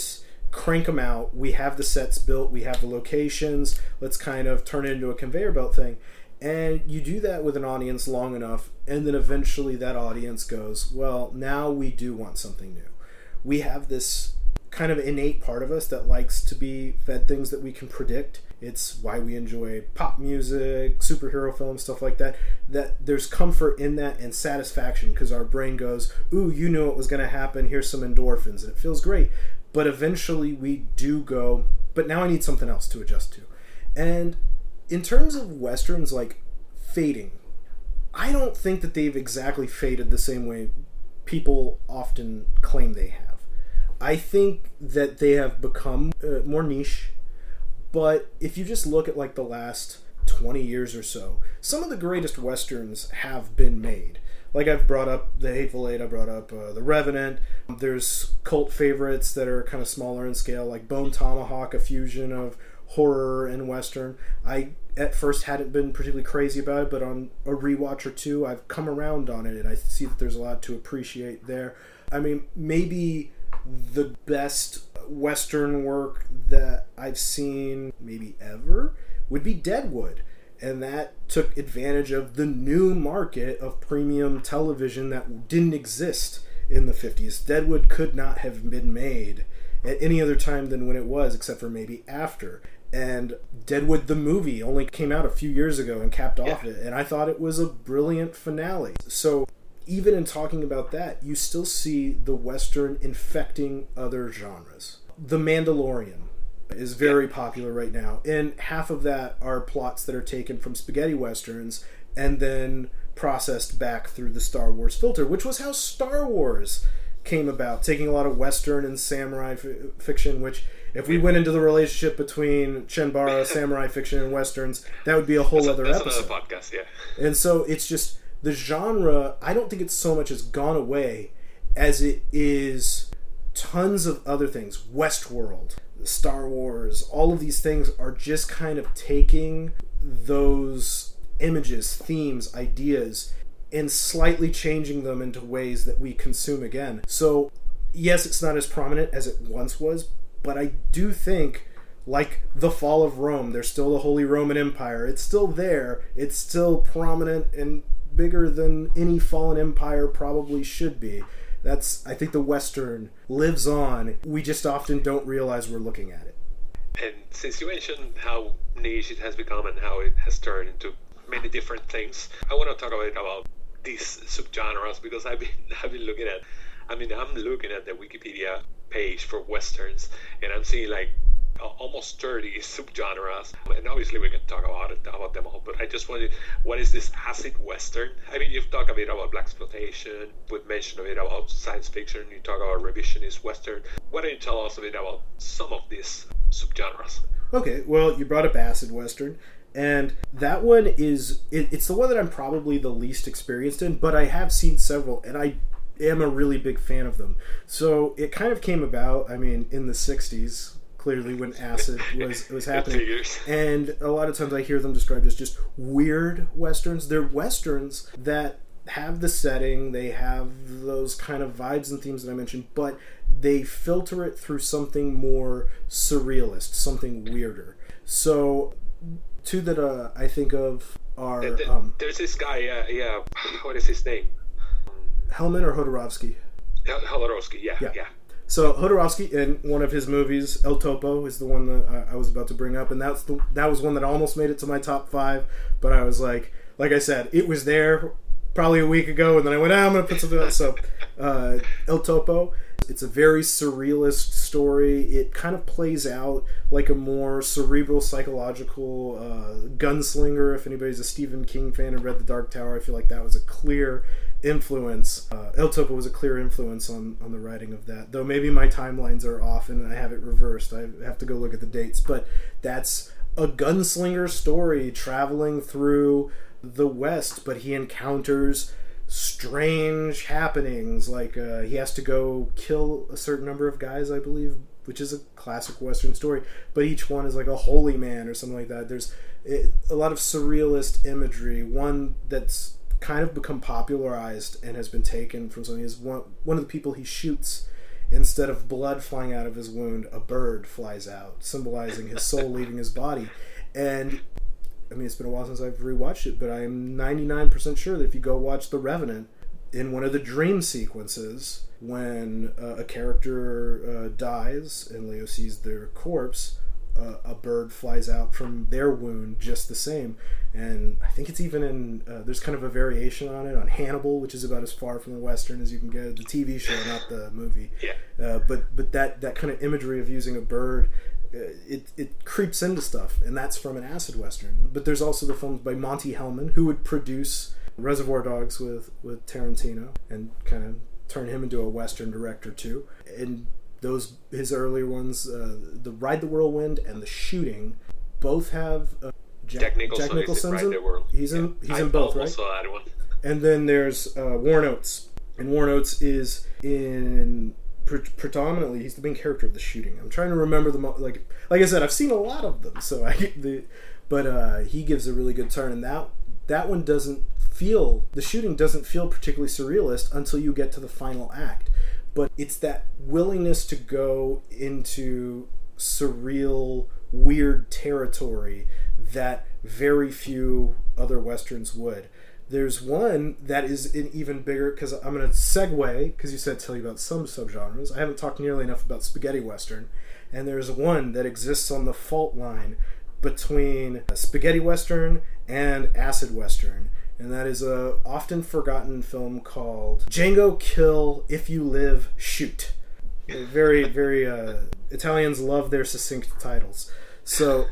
crank them out. We have the sets built. We have the locations. Let's kind of turn it into a conveyor belt thing. And you do that with an audience long enough, and then eventually that audience goes, well, now we do want something new. We have this kind of innate part of us that likes to be fed things that we can predict. It's why we enjoy pop music, superhero films, stuff like that. That there's comfort in that and satisfaction because our brain goes, ooh, you knew it was going to happen. Here's some endorphins. And it feels great. But eventually we do go, but now I need something else to adjust to. And in terms of Westerns, like, fading, I don't think that they've exactly faded the same way people often claim they have. I think that they have become more niche. But if you just look at like the last 20 years or so, some of the greatest Westerns have been made. Like I've brought up The Hateful Eight, I brought up The Revenant. There's cult favorites that are kind of smaller in scale, like Bone Tomahawk, a fusion of horror and Western. I at first hadn't been particularly crazy about it, but on a rewatch or two, I've come around on it, and I see that there's a lot to appreciate there. I mean, maybe the best Western work that I've seen maybe ever would be Deadwood, and that took advantage of the new market of premium television that didn't exist in the 50s. Deadwood could not have been made at any other time than when it was, except for maybe after. And Deadwood the movie only came out a few years ago and capped off it, and I thought it was a brilliant finale. So even in talking about that, you still see the Western infecting other genres. The Mandalorian is very popular right now, and half of that are plots that are taken from spaghetti westerns and then processed back through the Star Wars filter, which was how Star Wars came about, taking a lot of Western and samurai fiction, which if we went into the relationship between Chenbara, samurai fiction, and Westerns, that would be a whole other episode. Another podcast, yeah. And so it's just, the genre, I don't think it's so much as gone away as it is tons of other things. Westworld, Star Wars, all of these things are just kind of taking those images, themes, ideas, and slightly changing them into ways that we consume again. So, yes, it's not as prominent as it once was, but I do think, like the fall of Rome, there's still the Holy Roman Empire. It's still there. It's still prominent and bigger than any fallen empire probably should be. I think the Western lives on. We just often don't realize we're looking at it. And since you mentioned how niche it has become and how it has turned into many different things, I want to talk a bit about these subgenres, because I've been looking at, I'm looking at the Wikipedia page for Westerns, and I'm seeing like almost 30 subgenres, and obviously we can talk about them all, but I just wanted, what is this acid Western? I mean, you've talked a bit about blaxploitation, we've mentioned a bit about science fiction, you talk about revisionist Western. Why don't you tell us a bit about some of these subgenres? Okay, well, you brought up acid Western, and that one is, it's the one that I'm probably the least experienced in, but I have seen several, and I am a really big fan of them. So it kind of came about, I mean, in the 60s, clearly, when acid was happening. And a lot of times I hear them described as just weird Westerns. They're Westerns that have the setting, they have those kind of vibes and themes that I mentioned, but they filter it through something more surrealist, something weirder. So, two that I think of are... There's this guy, what is his name? Hellman or Jodorowsky? Jodorowsky, yeah. So Jodorowsky, in one of his movies, El Topo, is the one that I was about to bring up, and that was one that almost made it to my top 5, but I was like I said, it was there probably a week ago, and then I went, I'm going to put something else. So El Topo, it's a very surrealist story. It kind of plays out like a more cerebral, psychological gunslinger. If anybody's a Stephen King fan and read The Dark Tower, I feel like that was a clear influence. El Topo was a clear influence on the writing of that, though maybe my timelines are off and I have it reversed. I have to go look at the dates, but that's a gunslinger story traveling through the West, but he encounters strange happenings, like he has to go kill a certain number of guys, I believe, which is a classic Western story, but each one is like a holy man or something like that. There's a lot of surrealist imagery. One that's kind of become popularized and has been taken from something is one of the people he shoots instead of blood flying out of his wound, a bird flies out, symbolizing his soul leaving his body. And I mean, it's been a while since I've rewatched it, but I'm 99% sure that if you go watch The Revenant, in one of the dream sequences, when a character dies and Leo sees their corpse, a bird flies out from their wound just the same. And I think it's even in, there's kind of a variation on it on Hannibal, which is about as far from the Western as you can get, the TV show, not the movie. Yeah. But that kind of imagery of using a bird, it creeps into stuff, and that's from an acid Western. But there's also the films by Monty Hellman, who would produce Reservoir Dogs with Tarantino and kind of turn him into a Western director too. And his earlier ones, the Ride the Whirlwind and The Shooting, both have Jack Nicholson's in. He's in both, right? That one. And then there's Warren Oates, and Warren Oates is in predominantly he's the main character of The Shooting. I'm trying to remember them like I said, I've seen a lot of them, so but he gives a really good turn, and that one doesn't feel, The Shooting doesn't feel particularly surrealist until you get to the final act. But it's that willingness to go into surreal, weird territory that very few other Westerns would. There's one that is an even bigger, because I'm going to segue, because you said tell you about some subgenres. I haven't talked nearly enough about spaghetti Western. And there's one that exists on the fault line between spaghetti Western and acid Western. And that is a often forgotten film called Django Kill, If You Live, Shoot. Very, very, Italians love their succinct titles. So,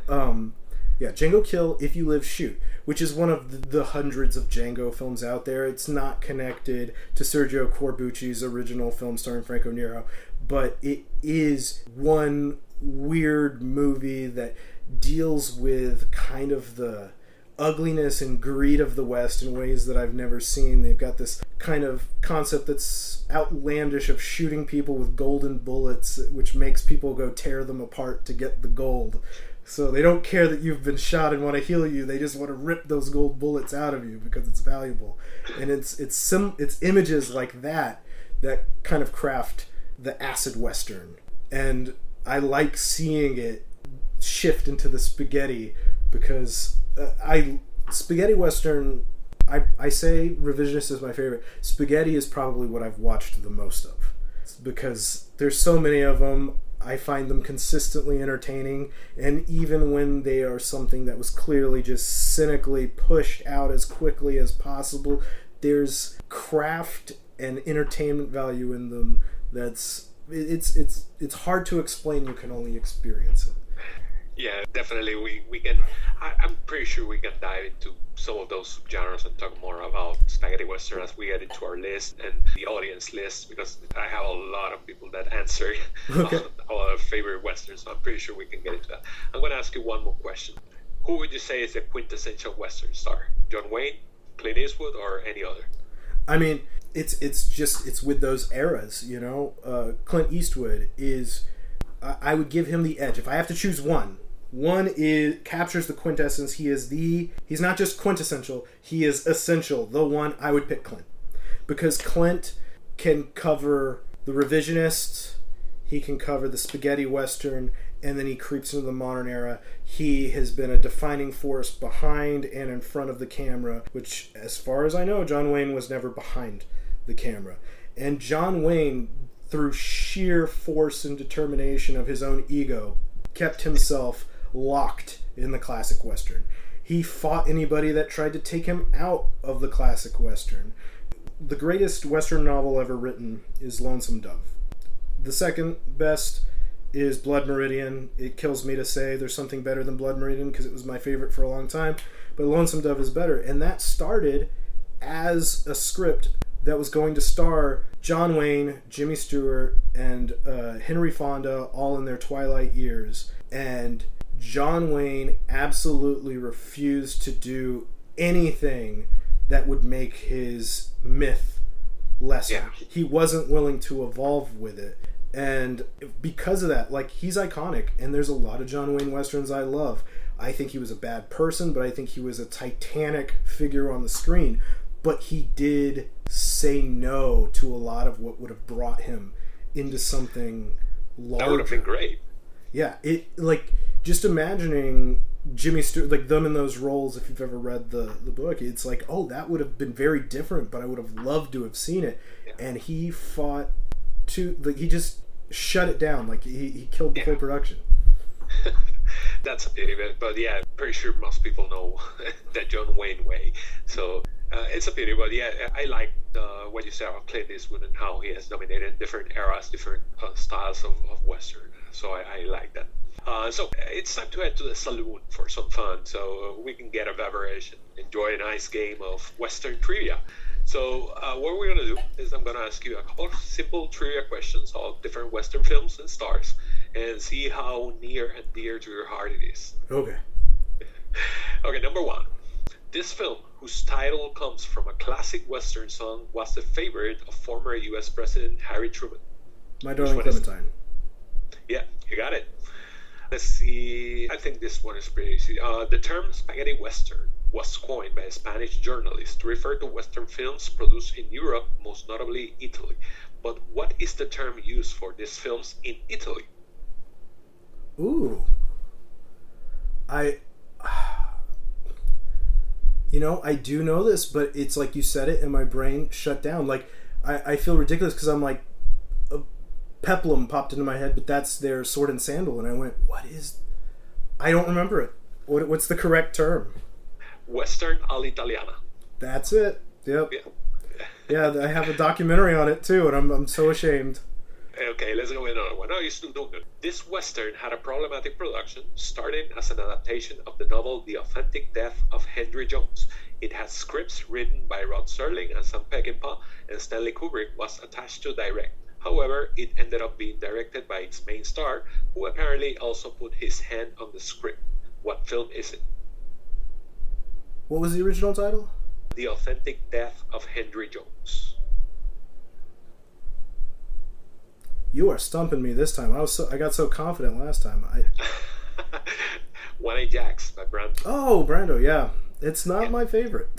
Django Kill, If You Live, Shoot, which is one of the hundreds of Django films out there. It's not connected to Sergio Corbucci's original film starring Franco Nero, but it is one weird movie that deals with kind of the ugliness and greed of the West in ways that I've never seen. They've got this kind of concept that's outlandish of shooting people with golden bullets, which makes people go tear them apart to get the gold. So they don't care that you've been shot and want to heal you. They just want to rip those gold bullets out of you because it's valuable. And it's images like that kind of craft the acid Western. And I like seeing it shift into the spaghetti, because spaghetti Western, I say revisionist is my favorite. Spaghetti is probably what I've watched the most of, because there's so many of them. I find them consistently entertaining, and even when they are something that was clearly just cynically pushed out as quickly as possible, there's craft and entertainment value in them that's it's hard to explain. You can only experience it. Yeah, definitely. We can. I'm pretty sure we can dive into some of those genres and talk more about spaghetti Western as we get into our list and the audience list, because I have a lot of people that answer our favorite Westerns, so I'm pretty sure we can get into that. I'm going to ask you one more question. Who would you say is the quintessential Western star? John Wayne, Clint Eastwood, or any other? I mean, it's with those eras, you know. Clint Eastwood is, I would give him the edge. If I have to choose one captures the quintessence. He's not just quintessential, he is essential. The one, I would pick Clint. Because Clint can cover the revisionist, he can cover the spaghetti Western, and then he creeps into the modern era. He has been a defining force behind and in front of the camera, which, as far as I know, John Wayne was never behind the camera. And John Wayne, through sheer force and determination of his own ego, kept himself locked in the classic Western. He fought anybody that tried to take him out of the classic Western. The greatest Western novel ever written is Lonesome Dove. The second best is Blood Meridian. It kills me to say there's something better than Blood Meridian, because it was my favorite for a long time, but Lonesome Dove is better. And that started as a script that was going to star John Wayne, Jimmy Stewart, and Henry Fonda, all in their twilight years. And John Wayne absolutely refused to do anything that would make his myth lesser. Yeah. He wasn't willing to evolve with it. And because of that, like, he's iconic, and there's a lot of John Wayne Westerns I love. I think he was a bad person, but I think he was a titanic figure on the screen. But he did say no to a lot of what would have brought him into something larger. That would have been great. Yeah, it like just imagining Jimmy Stewart, like them in those roles. If you've ever read the book, it's like, oh, that would have been very different, but I would have loved to have seen it. Yeah. And he fought to, like, he just shut it down. Like he killed the whole production. That's a pity, but yeah, pretty sure most people know that John Wayne way. So it's a pity, but yeah, I like what you said about Clint Eastwood and how he has dominated different eras, different styles of Western. So I like that. So it's time to head to the saloon for some fun, so we can get a beverage and enjoy a nice game of Western trivia. So what we're going to do is I'm going to ask you a couple of simple trivia questions of different Western films and stars, and see how near and dear to your heart it is. Okay. Okay, number one. This film, whose title comes from a classic Western song, was the favorite of former U.S. President Harry Truman. My Darling Clementine. Yeah, you got it. Let's see. I think this one is pretty easy. The term spaghetti western was coined by a Spanish journalist to refer to Western films produced in Europe, most notably Italy. But what is the term used for these films in Italy? Ooh. I do know this, but it's like you said it and my brain shut down. Like, I feel ridiculous because I'm like, Peplum popped into my head, but that's their Sword and Sandal, and I went, what is... I don't remember it. What's the correct term? Western all'italiana. That's it. Yep. Yeah, I have a documentary on it too, and I'm so ashamed. Okay, let's go with another one. No, you're still doing good. This Western had a problematic production, starting as an adaptation of the novel The Authentic Death of Henry Jones. It had scripts written by Rod Serling and Sam Peckinpah, and Stanley Kubrick was attached to direct. However, it ended up being directed by its main star, who apparently also put his hand on the script. What film is it? What was the original title? The Authentic Death of Henry Jones. You are stumping me this time. I got so confident last time. One-Eyed Jacks by Brando. Oh, Brando, yeah. It's not my favorite.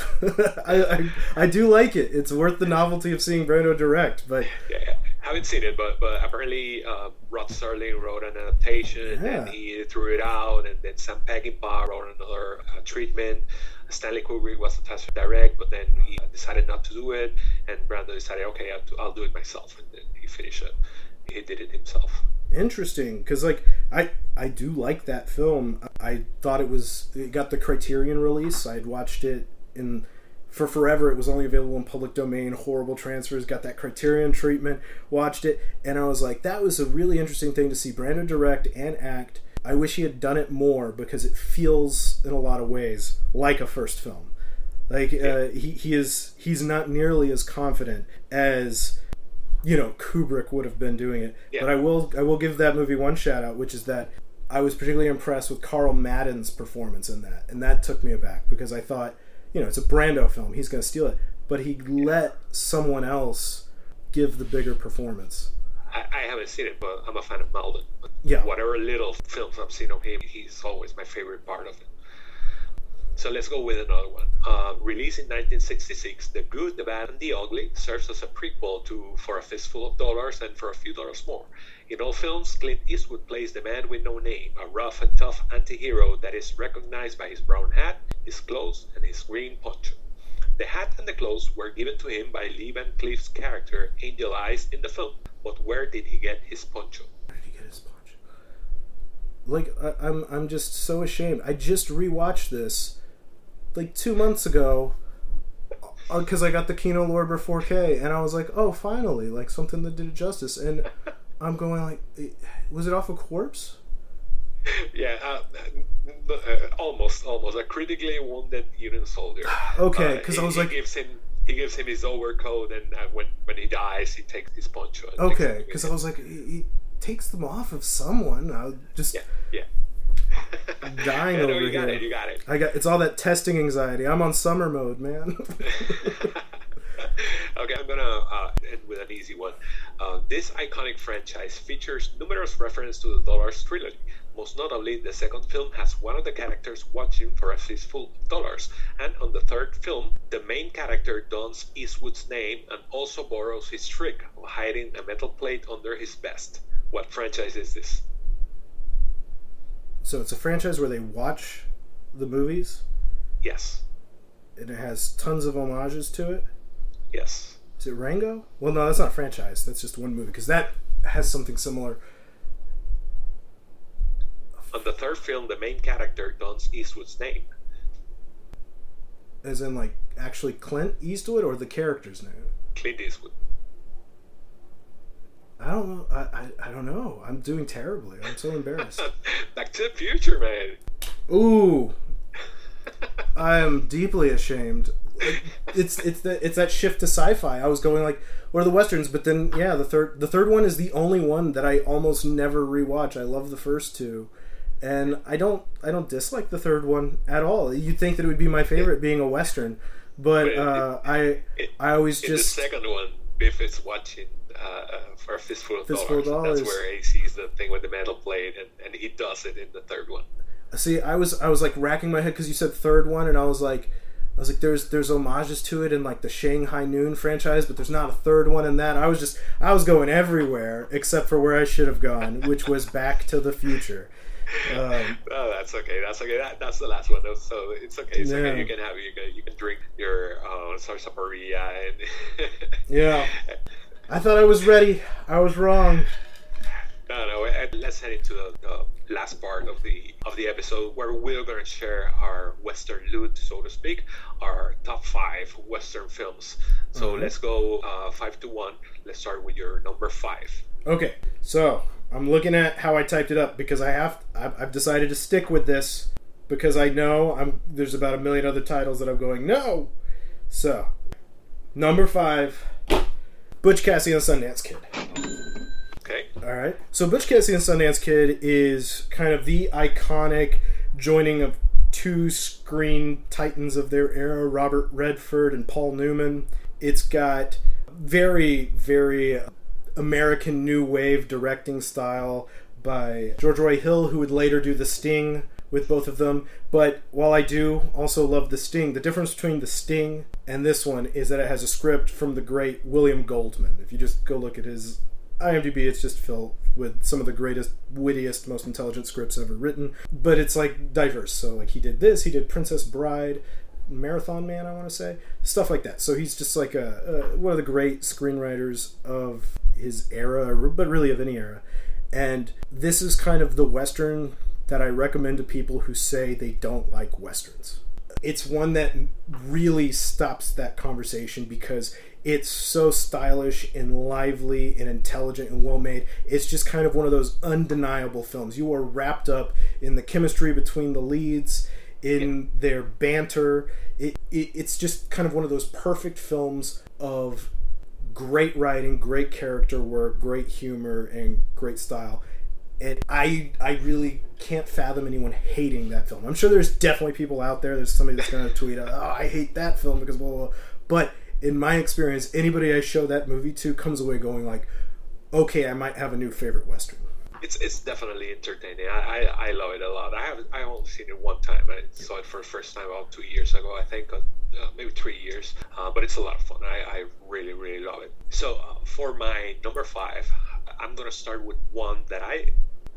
I do like it. It's worth the novelty of seeing Brando direct, but... Yeah. Haven't seen it, but apparently Rod Serling wrote an adaptation, and he threw it out, and then Sam Peckinpah wrote another treatment. Stanley Kubrick was attached to direct, but then he decided not to do it, and Brando decided, okay, I'll do it myself, and then he finished it. He did it himself. Interesting, because like I do like that film. I thought it got the Criterion release. I had watched it for forever. It was only available in public domain, horrible transfers, got that Criterion treatment, watched it, and I was like, that was a really interesting thing to see Brando direct and act. I wish he had done it more, because it feels in a lot of ways like a first film. Like he's not nearly as confident as Kubrick would have been doing it. Yeah. But I will give that movie one shout out, which is that I was particularly impressed with Carl Madden's performance in that, and that took me aback, because I thought, it's a Brando film, he's going to steal it, but he let someone else give the bigger performance. I haven't seen it, but I'm a fan of Malden. Yeah. Whatever little films I've seen of him, he's always my favorite part of it. So let's go with another one. Released in 1966, The Good, the Bad, and the Ugly serves as a prequel to For a Fistful of Dollars and For a Few Dollars More. In all films, Clint Eastwood plays the man with no name, a rough and tough anti-hero that is recognized by his brown hat, his clothes, and his green poncho. The hat and the clothes were given to him by Lee Van Cleef's character, Angel Eyes, in the film. But where did he get his poncho? Where did he get his poncho? Like, I'm just so ashamed. I just rewatched this like 2 months ago, because I got the Kino Lorber 4K, and I was like, oh, finally, like something that did it justice. And I'm going like, was it off a corpse? Yeah, almost a critically wounded Union soldier. Okay, because I was like, he gives him his overcoat, and when he dies, he takes his poncho. Okay, because I was like, he takes them off of someone. I'll just yeah. dying over you here. You got it. It's all that testing anxiety. I'm on summer mode, man. Okay, I'm gonna end with an easy one. This iconic franchise features numerous references to the Dollars trilogy. Most notably, the second film has one of the characters watching for a fistful of dollars, and on the third film, the main character dons Eastwood's name and also borrows his trick of hiding a metal plate under his vest. What franchise is this? So it's a franchise where they watch the movies? Yes. And it has tons of homages to it? Yes. Is it Rango? Well, no, that's not a franchise. That's just one movie, because that has something similar. On the third film, the main character dons Eastwood's name. As in, like, actually Clint Eastwood, or the character's name? Clint Eastwood. I don't know. I don't know. I'm doing terribly. I'm so embarrassed. Back to the Future, man. Ooh. I am deeply ashamed. It's that shift to sci-fi. I was going like, what are the westerns? But then, yeah, the third one is the only one that I almost never rewatch. I love the first two, and I don't dislike the third one at all. You'd think that it would be my favorite, being a western, but I always just the second one. Biff is watching for a fistful of dollars. That's where he sees the thing with the metal plate, and he does it in the third one. See, I was like racking my head because you said third one, and I was like, there's homages to it in like the Shanghai Noon franchise, but there's not a third one in that. I was going everywhere except for where I should have gone, which was Back to the Future. Oh, that's okay. That's the last one. So it's okay. It's okay. You can drink your sarsaparilla and yeah. I thought I was ready. I was wrong. No. Let's head into the last part of the episode, where we're going to share our Western loot, so to speak, our top 5 Western films. So let's go 5-1. Let's start with your number 5. Okay, so I'm looking at how I typed it up, because I've decided to stick with this, because I know there's about a million other titles that I'm going, no! So, number 5, Butch Cassidy and the Sundance Kid. Okay. Alright. So Butch Cassidy and the Sundance Kid is kind of the iconic joining of two screen titans of their era, Robert Redford and Paul Newman. It's got very, very American New Wave directing style by George Roy Hill, who would later do The Sting with both of them. But while I do also love The Sting, the difference between The Sting and this one is that it has a script from the great William Goldman. If you just go look at his IMDb, it's just filled with some of the greatest, wittiest, most intelligent scripts ever written. But it's like diverse. So like he did this, he did Princess Bride, Marathon Man, I want to say, stuff like that. So he's just like one of the great screenwriters of his era, but really of any era. And this is kind of the Western that I recommend to people who say they don't like Westerns. It's one that really stops that conversation because it's so stylish and lively and intelligent and well made. It's just kind of one of those undeniable films. You are wrapped up in the chemistry between the leads, in their banter. It's just kind of one of those perfect films of great writing, great character work, great humor, and great style. And I really can't fathom anyone hating that film. I'm sure there's definitely people out there. There's somebody that's going to tweet, "Oh, I hate that film because blah, blah, blah." But in my experience, anybody I show that movie to comes away going like, okay, I might have a new favorite Western. It's definitely entertaining. I love it a lot. I only seen it one time. I saw it for the first time about 2 years ago, I think, maybe 3 years. But it's a lot of fun. I really, really love it. So for my number 5, I'm going to start with one that I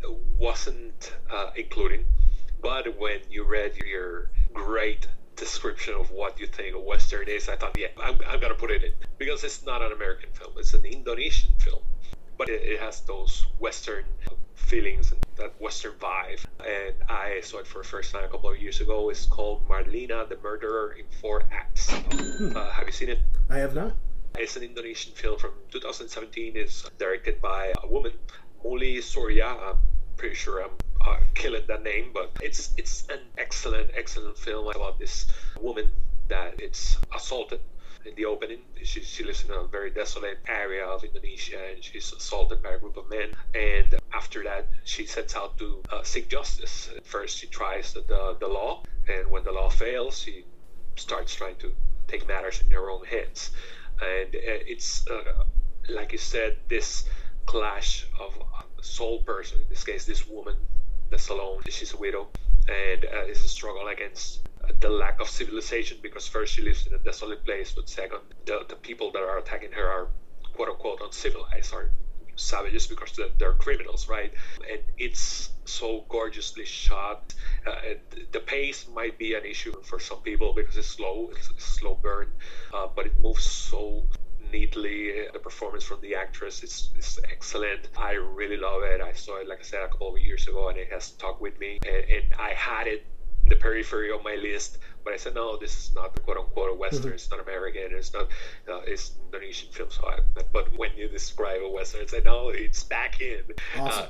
wasn't including. But when you read your great description of what you think a Western is, I thought, yeah, I'm going to put it in. Because it's not an American film. It's an Indonesian film. But it has those Western feelings and that Western vibe. And I saw it for the first time a couple of years ago. It's called Marlina, the Murderer in 4 Acts. Have you seen it? I have not. It's an Indonesian film from 2017. It's directed by a woman, Muli Surya. I'm pretty sure I'm killing that name, but it's an excellent film about this woman that it's assaulted. In the opening, she lives in a very desolate area of Indonesia, and she's assaulted by a group of men. And after that, she sets out to seek justice. First, she tries the law, and when the law fails, she starts trying to take matters in her own hands. And it's, like you said, this clash of a soul person, in this case, this woman Stallone. She's a widow, and it's a struggle against the lack of civilization, because first she lives in a desolate place, but second, the people that are attacking her are quote-unquote uncivilized, are savages because they're criminals, right? And it's so gorgeously shot. The pace might be an issue for some people because it's a slow burn, but it moves so neatly. The performance from the actress is excellent. I really love it. I saw it, like I said, a couple of years ago, and it has stuck with me. And I had it in the periphery of my list, but I said, no, this is not quote-unquote a Western. It's not American. It's not. It's Indonesian film. But when you describe a Western, I said, no, it's back in. Awesome.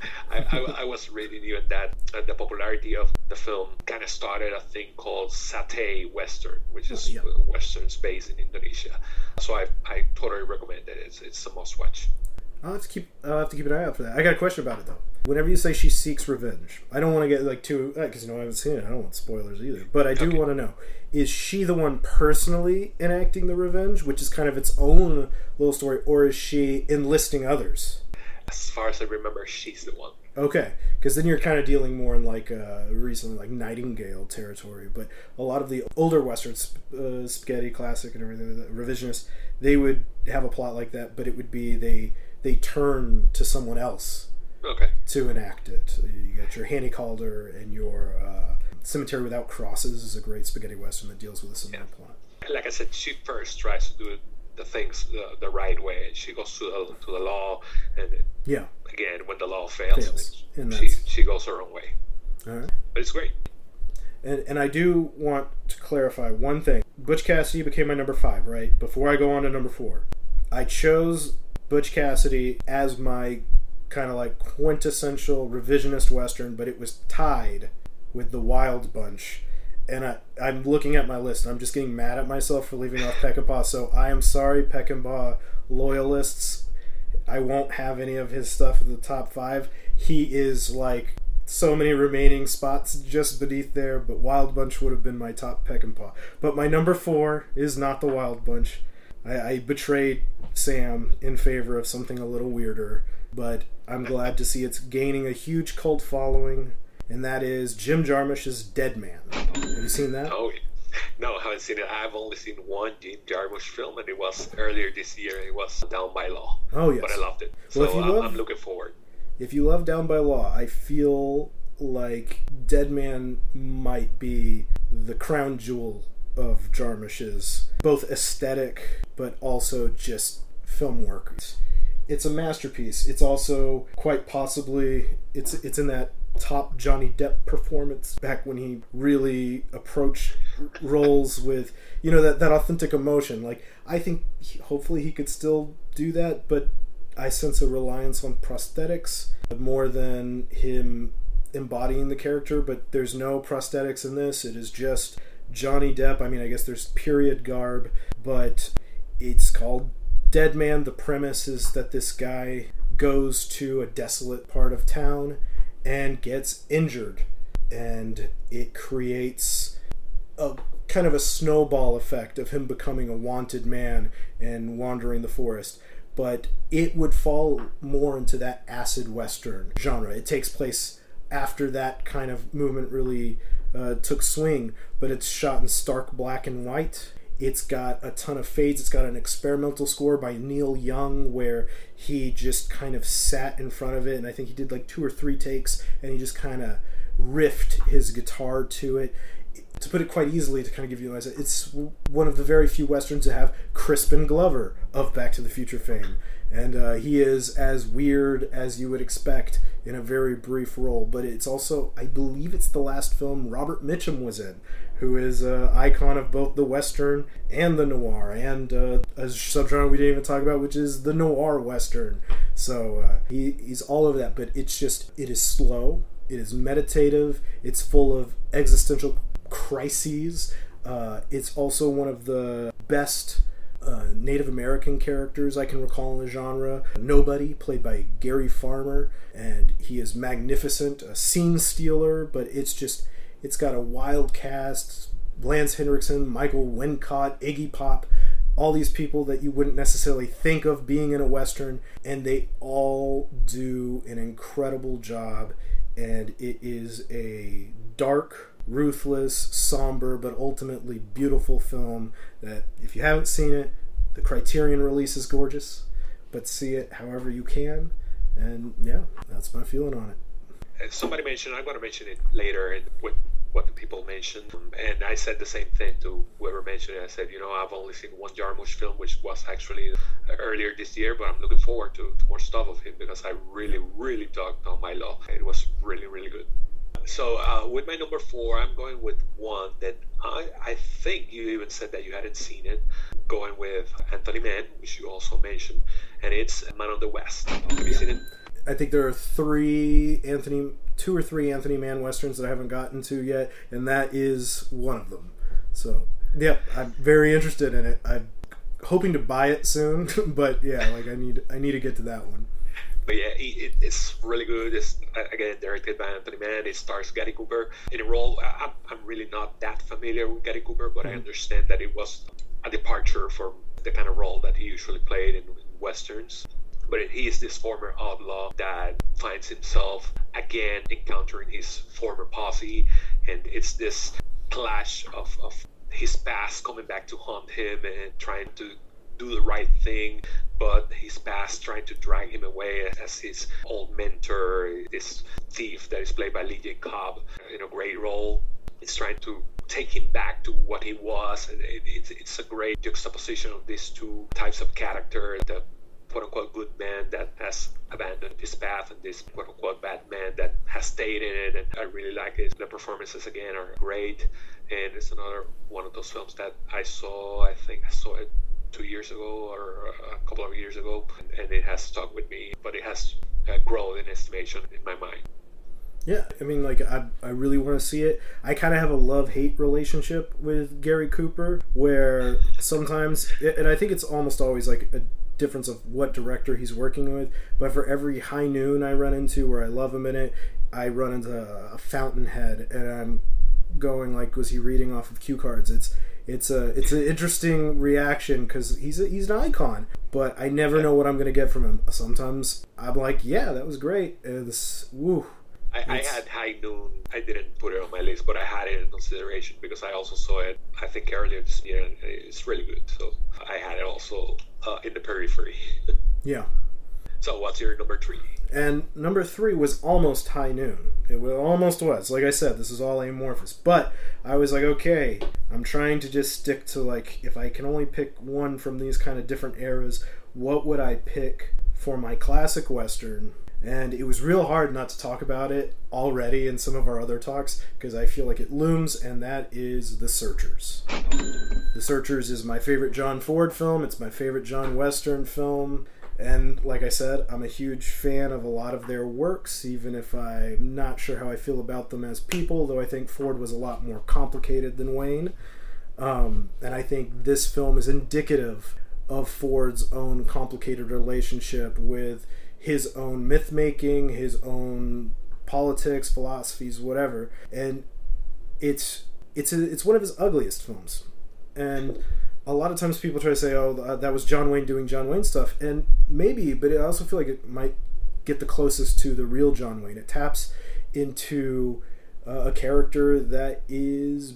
I was reading even that the popularity of the film kind of started a thing called satay Western, which is Westerns based in Indonesia. So I totally recommend it. It's a must-watch. I'll have to keep an eye out for that. I got a question about it though. Whenever you say she seeks revenge, I don't want to get like too, because I haven't seen it. I don't want spoilers either. But I do want to know: is she the one personally enacting the revenge, which is kind of its own little story, or is she enlisting others? As far as I remember, she's the one. Okay, because then you're kind of dealing more in like recently like Nightingale territory. But a lot of the older westerns, spaghetti classic and everything, the revisionists, they would have a plot like that, but it would be they turn to someone else. Okay. To enact it. You got your Hanny Calder and your Cemetery Without Crosses is a great spaghetti western that deals with a similar plot. Like I said, she first tries to do the things the right way, and she goes to the law, and again, when the law fails. She goes her own way. All right. But it's great. And I do want to clarify one thing. Butch Cassidy became my number 5, right? Before I go on to number 4, I chose Butch Cassidy as my kind of like quintessential revisionist western, but it was tied with The Wild Bunch. And I'm looking at my list, and I'm just getting mad at myself for leaving off Peckinpah. So I am sorry, Peckinpah loyalists. I won't have any of his stuff in the top 5. He is like so many remaining spots just beneath there, but Wild Bunch would have been my top Peckinpah. But my number 4 is not The Wild Bunch. I betrayed Sam in favor of something a little weirder, but I'm glad to see it's gaining a huge cult following, and that is Jim Jarmusch's Dead Man. Have you seen that? Oh, no, I haven't seen it. I've only seen one Jim Jarmusch film, and it was earlier this year. It was Down by Law. Oh, yes. But I loved it. So well, I'm looking forward. If you love Down by Law, I feel like Dead Man might be the crown jewel of Jarmusch's, both aesthetic, but also just film work. It's a masterpiece. It's also quite possibly, it's in that top Johnny Depp performance back when he really approached roles with, that authentic emotion. Like, I think hopefully he could still do that, but I sense a reliance on prosthetics more than him embodying the character, but there's no prosthetics in this. It is just Johnny Depp. I mean, I guess there's period garb, but it's called Dead Man. The premise is that this guy goes to a desolate part of town and gets injured, and it creates a kind of a snowball effect of him becoming a wanted man and wandering the forest. But it would fall more into that acid western genre. It takes place after that kind of movement really took swing, but it's shot in stark black and white. It's got a ton of fades. It's got an experimental score by Neil Young where he just kind of sat in front of it, and I think he did like 2 or 3 takes, and he just kind of riffed his guitar to it. To put it quite easily, to kind of give you an idea, it's one of the very few westerns to have Crispin Glover of Back to the Future fame. And he is as weird as you would expect in a very brief role. But it's also, I believe it's the last film Robert Mitchum was in, who is an icon of both the Western and the noir, and a subgenre we didn't even talk about, which is the noir Western. So he's all over that, but it is slow, it is meditative, it's full of existential crises. It's also one of the best Native American characters I can recall in the genre. Nobody, played by Gary Farmer, and he is magnificent, a scene stealer, but it's got a wild cast. Lance Henriksen, Michael Wincott, Iggy Pop, all these people that you wouldn't necessarily think of being in a Western, and they all do an incredible job and it is a dark, ruthless, somber, but ultimately beautiful film that, if you haven't seen it, the Criterion release is gorgeous, but see it however you can, and yeah, that's my feeling on it. Somebody mentioned, I'm going to mention it later with what the people mentioned, and I said the same thing to whoever mentioned it. I said, I've only seen one Jarmusch film, which was actually earlier this year, but I'm looking forward to more stuff of him because I really, really dug Don My Law. It was really, really good. So with my number 4, I'm going with one that I think you even said that you hadn't seen it, going with Anthony Mann, which you also mentioned, and it's Man of the West. Have you seen it? I think there are 2 or 3 Anthony Mann westerns that I haven't gotten to yet, and that is one of them. So, yeah, I'm very interested in it. I'm hoping to buy it soon, but yeah, like I need to get to that one. But yeah, it's really good. It's, again, directed by Anthony Mann. It stars Gary Cooper in a role. I'm really not that familiar with Gary Cooper, but I understand that it was a departure from the kind of role that he usually played in westerns. But he is this former outlaw that finds himself again encountering his former posse, and it's this clash of his past coming back to haunt him and trying to do the right thing, but his past trying to drag him away as his old mentor, this thief that is played by Lee J. Cobb in a great role. It's trying to take him back to what he was, and it's a great juxtaposition of these two types of character, the quote-unquote good man that has abandoned his path and this quote-unquote bad man that has stayed in it. And I really like it. The performances again are great, and it's another one of those films that I think I saw it 2 years ago or a couple of years ago, and it has stuck with me, but it has grown in estimation in my mind. Yeah, I mean, like, I really want to see it. I kind of have a love-hate relationship with Gary Cooper, where sometimes, and I think it's almost always like a difference of what director he's working with, but for every High Noon I run into where I love him in it, I run into a Fountainhead, and I'm going like, was he reading off of cue cards? It's an interesting reaction because he's an icon, but I never know what I'm going to get from him. Sometimes I'm like, yeah, that was great. I had High Noon. I didn't put it on my list, but I had it in consideration because I also saw it, I think, earlier this year, and it's really good. So I had it also in the periphery. Yeah. So what's your number 3? And number 3 was almost High Noon. It almost was. Like I said, this is all amorphous. But I was like, okay, I'm trying to just stick to, like, if I can only pick one from these kind of different eras, what would I pick for my classic Western? And it was real hard not to talk about it already in some of our other talks because I feel like it looms, and that is The Searchers. The Searchers is my favorite John Ford film. It's my favorite John Western film. And like I said, I'm a huge fan of a lot of their works, even if I'm not sure how I feel about them as people, though I think Ford was a lot more complicated than Wayne. And I think this film is indicative of Ford's own complicated relationship with his own myth-making, his own politics, philosophies, whatever. And it's one of his ugliest films. And a lot of times people try to say, oh, that was John Wayne doing John Wayne stuff. And maybe, but I also feel like it might get the closest to the real John Wayne. It taps into a character that is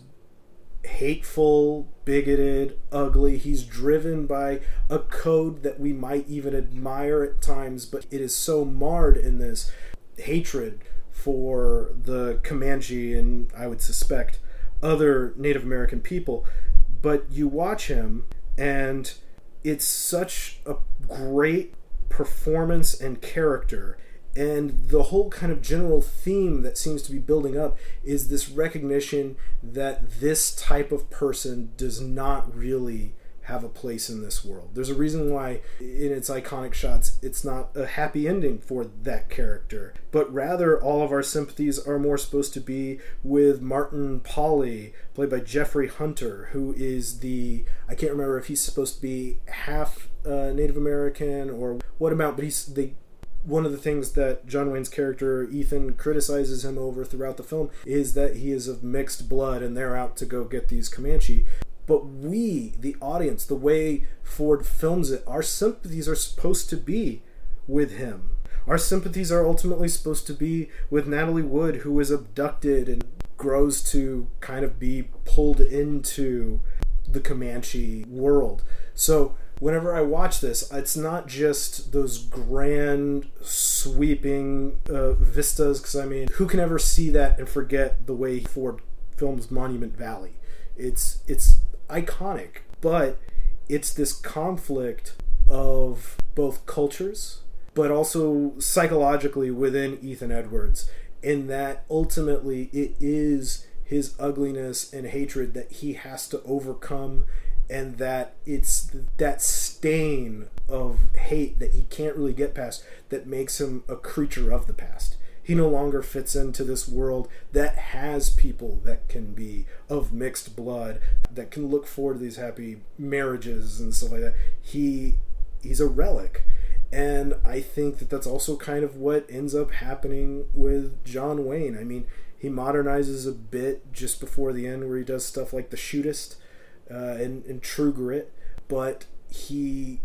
hateful, bigoted, ugly. He's driven by a code that we might even admire at times, but it is so marred in this hatred for the Comanche and, I would suspect, other Native American people. But you watch him, and it's such a great performance and character. And the whole kind of general theme that seems to be building up is this recognition that this type of person does not really have a place in this world. There's a reason why in its iconic shots it's not a happy ending for that character, but rather all of our sympathies are more supposed to be with Martin Pauly, played by Jeffrey Hunter, who is I can't remember if he's supposed to be half Native American or what amount, but one of the things that John Wayne's character, Ethan, criticizes him over throughout the film is that he is of mixed blood and they're out to go get these Comanche. But we, the audience, the way Ford films it, our sympathies are supposed to be with him. our sympathies are ultimately supposed to be with Natalie Wood, who is abducted and grows to kind of be pulled into the Comanche world. So whenever I watch this, it's not just those grand sweeping vistas, because I mean, who can ever see that and forget the way Ford films Monument Valley? It's iconic, but it's this conflict of both cultures, but also psychologically within Ethan Edwards, in that ultimately it is his ugliness and hatred that he has to overcome, and that it's that stain of hate that he can't really get past that makes him a creature of the past. He no longer fits into this world that has people that can be of mixed blood, that can look forward to these happy marriages and stuff like that. He's a relic. And I think that that's also kind of what ends up happening with John Wayne. I mean, he modernizes a bit just before the end, where he does stuff like The Shootist and True Grit, but he's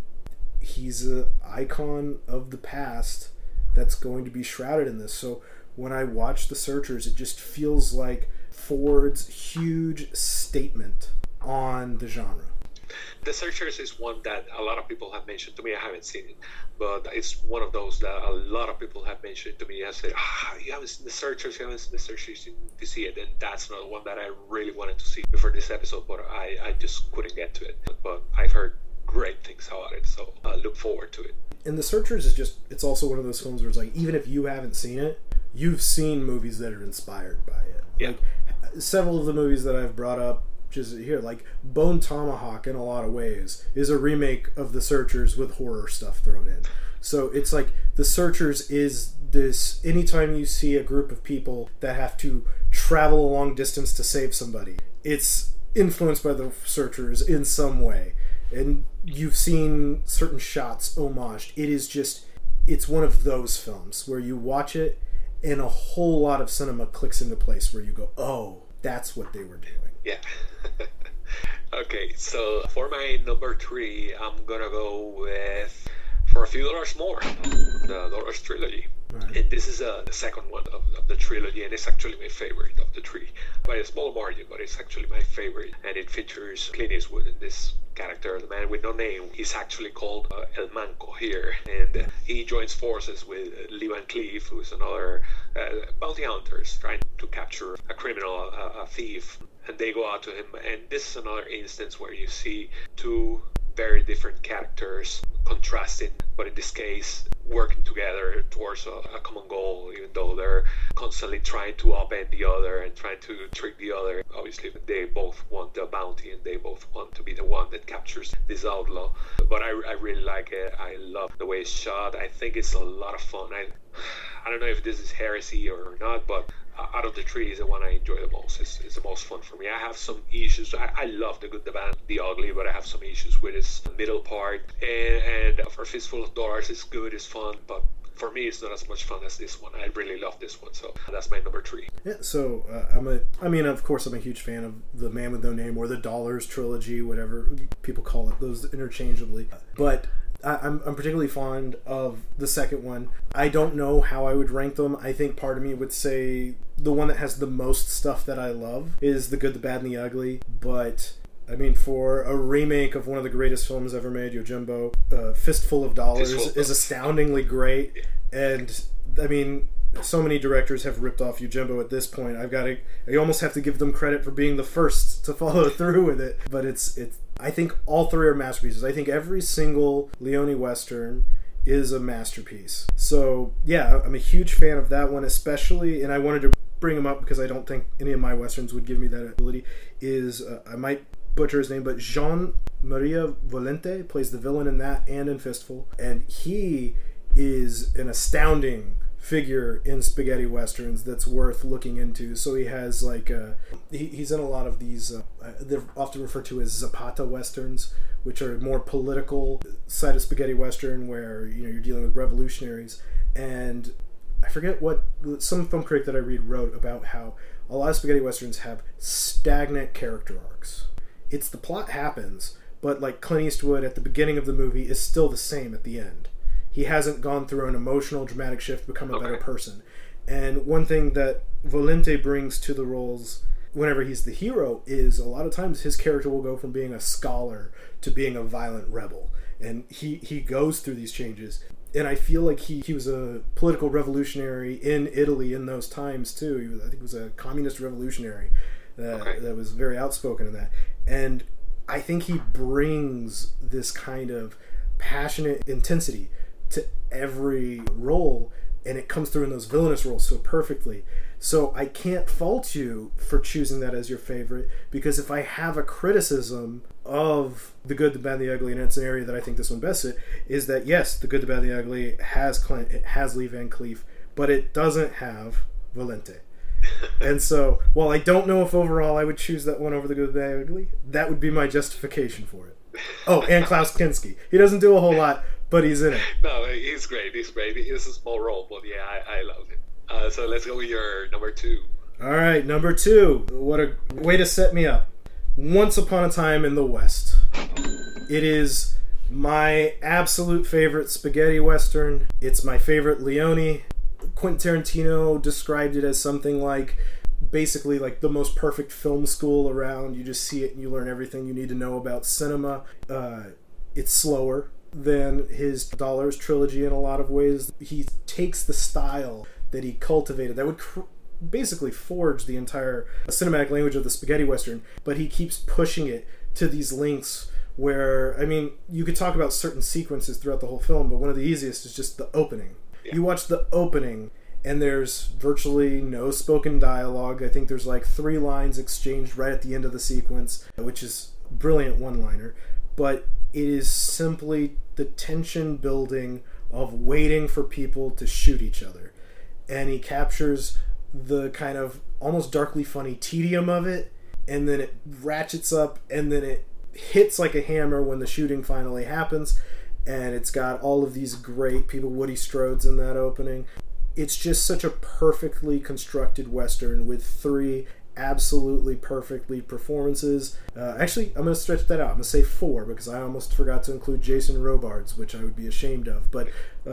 an icon of the past that's going to be shrouded in this. So when I watch The Searchers, it just feels like Ford's huge statement on the genre. The Searchers is one that a lot of people have mentioned to me. I haven't seen it, but it's one of those that a lot of people have mentioned to me. I said, you haven't seen The Searchers, you haven't seen The Searchers, you need to see it. And that's not one that I really wanted to see before this episode, but I just couldn't get to it. But I've heard great things about it, so I look forward to it. And The Searchers is just, it's also one of those films where it's like, even if you haven't seen it, you've seen movies that are inspired by it. Yeah. Like, several of the movies that I've brought up just here, like Bone Tomahawk, in a lot of ways, is a remake of The Searchers with horror stuff thrown in. So it's like The Searchers is this, anytime you see a group of people that have to travel a long distance to save somebody, it's influenced by The Searchers in some way. And you've seen certain shots homaged. It is just, it's one of those films where you watch it and a whole lot of cinema clicks into place, where you go, oh, that's what they were doing. Yeah. Okay, so for my number 3, I'm gonna go with For a Few Dollars More, the Dollars trilogy. Right. And this is the second one of the trilogy, and it's actually my favorite of the 3. By a small margin, but it's actually my favorite. And it features Clint Eastwood in this character, the man with no name. He's actually called El Manco here, and he joins forces with Lee Van Cleef, who is another bounty hunters trying to capture a criminal, a thief, and they go out to him. And this is another instance where you see two very different characters contrasting, but in this case working together towards a common goal, even though they're constantly trying to upend the other and trying to trick the other. Obviously they both want the bounty and they both want to be the one that captures this outlaw. But I really like it. I love the way it's shot. I think it's a lot of fun. I don't know if this is heresy or not, but out of the 3 is the one I enjoy the most. It's the most fun for me. I have some issues. I love The Good, the Bad, the Ugly, but I have some issues with its middle part. And For a Fistful of Dollars, it's good, it's fun, but for me, it's not as much fun as this one. I really love this one, so that's my number 3. Yeah, so of course, I'm a huge fan of The Man with No Name, or the Dollars trilogy, whatever people call it, those interchangeably. But I'm particularly fond of the second one. I don't know how I would rank them. I think part of me would say the one that has the most stuff that I love is The Good, the Bad, and the Ugly. But I mean, for a remake of one of the greatest films ever made, Yojimbo, Fistful of Dollars is astoundingly great. And I mean, so many directors have ripped off Yojimbo at this point. I almost have to give them credit for being the first to follow through with it. But it's I think all 3 are masterpieces. I think every single Leone Western is a masterpiece. So yeah, I'm a huge fan of that one, especially, and I wanted to bring him up because I don't think any of my Westerns would give me that ability, is, I might butcher his name, but Jean Maria Volente plays the villain in that and in Fistful, and he is an astounding figure in spaghetti westerns that's worth looking into. So he has he's in a lot of these they're often referred to as Zapata westerns, which are more political side of spaghetti western, where you're dealing with revolutionaries. And I forget what some film critic that I read wrote about how a lot of spaghetti westerns have stagnant character arcs. It's the plot happens, but like Clint Eastwood at the beginning of the movie is still the same at the end. He hasn't gone through an emotional, dramatic shift, become a better person. And one thing that Volante brings to the roles whenever he's the hero is a lot of times his character will go from being a scholar to being a violent rebel. And he goes through these changes. And I feel like he was a political revolutionary in Italy in those times, too. I think he was a communist revolutionary that was very outspoken in that. And I think he brings this kind of passionate intensity to every role, and it comes through in those villainous roles so perfectly. So I can't fault you for choosing that as your favorite, because if I have a criticism of The Good, the Bad, and the Ugly, and it's an area that I think this one best fit, is that yes, The Good, the Bad, and the Ugly has Clint, it has Lee Van Cleef, but it doesn't have Volante. And so, while I don't know if overall I would choose that one over The Good, the Bad, and the Ugly, that would be my justification for it. Oh, and Klaus Kinski. He doesn't do a whole lot, but he's in it. No, he's great. He's great. It's a small role, but yeah, I love it. So let's go with your number 2. All right, number 2. What a way to set me up. Once Upon a Time in the West. It is my absolute favorite spaghetti western. It's my favorite Leone. Quentin Tarantino described it as something like, basically like the most perfect film school around. You just see it and you learn everything you need to know about cinema. It's slower than his Dollars trilogy in a lot of ways. He takes the style that he cultivated that would basically forge the entire cinematic language of the spaghetti western, but he keeps pushing it to these lengths where, I mean, you could talk about certain sequences throughout the whole film, but one of the easiest is just the opening. Yeah. You watch the opening and there's virtually no spoken dialogue. I think there's like 3 lines exchanged right at the end of the sequence, which is a brilliant one-liner, but it is simply the tension building of waiting for people to shoot each other. And he captures the kind of almost darkly funny tedium of it, and then it ratchets up, and then it hits like a hammer when the shooting finally happens, and it's got all of these great people, Woody Strode's in that opening. It's just such a perfectly constructed western with 3 absolutely perfectly performances. Actually, I'm going to stretch that out. I'm going to say 4 because I almost forgot to include Jason Robards, which I would be ashamed of. But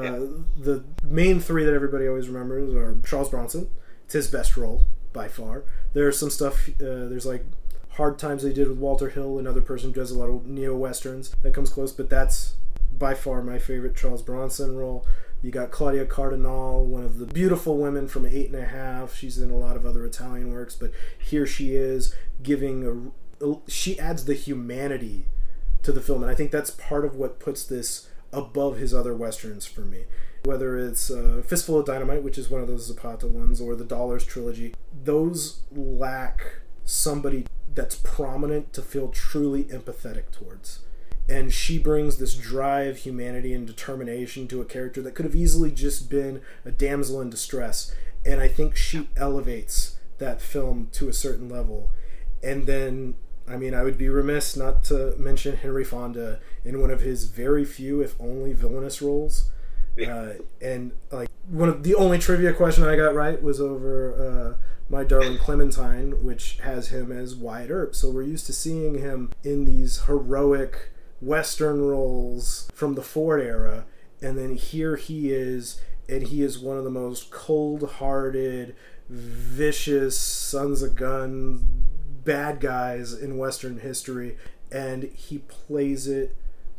the main 3 that everybody always remembers are Charles Bronson. It's his best role by far. There's some stuff, there's like Hard Times they did with Walter Hill, another person who does a lot of neo-westerns that comes close, but that's by far my favorite Charles Bronson role. You got Claudia Cardinal, one of the beautiful women from 8½. She's in a lot of other Italian works, but here she is giving she adds the humanity to the film, and I think that's part of what puts this above his other westerns for me. Whether it's Fistful of Dynamite, which is one of those Zapata ones, or the Dollars trilogy, those lack somebody that's prominent to feel truly empathetic towards. And she brings this drive, humanity, and determination to a character that could have easily just been a damsel in distress. And I think she elevates that film to a certain level. And then, I mean, I would be remiss not to mention Henry Fonda in one of his very few, if only, villainous roles. And like one of the only trivia question I got right was over My Darling Clementine, which has him as Wyatt Earp. So we're used to seeing him in these heroic Western roles from the Ford era, and then here he is, and he is one of the most cold-hearted, vicious, sons of guns, bad guys in Western history, and he plays it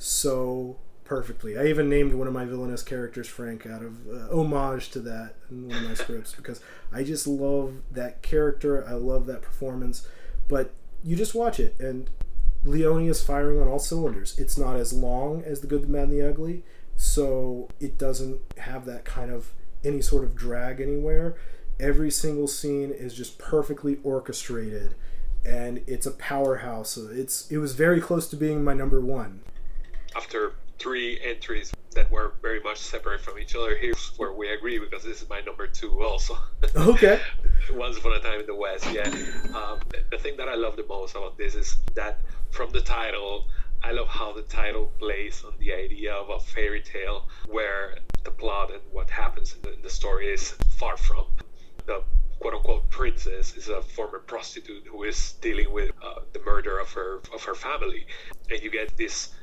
so perfectly. I even named one of my villainous characters Frank out of homage to that in one of my scripts, because I just love that character, I love that performance, but you just watch it, and Leone is firing on all cylinders. It's not as long as The Good, the Bad, and the Ugly, so it doesn't have that kind of any sort of drag anywhere. Every single scene is just perfectly orchestrated, and it's a powerhouse. It was very close to being my number 1. After 3 entries that were very much separate from each other, here's where we agree, because this is my number 2 also. Okay. Once Upon a Time in the West, yeah. The thing that I love the most about this is that from the title, I love how the title plays on the idea of a fairy tale where the plot and what happens in the story is far from. The quote-unquote princess is a former prostitute who is dealing with the murder of her family, and you get this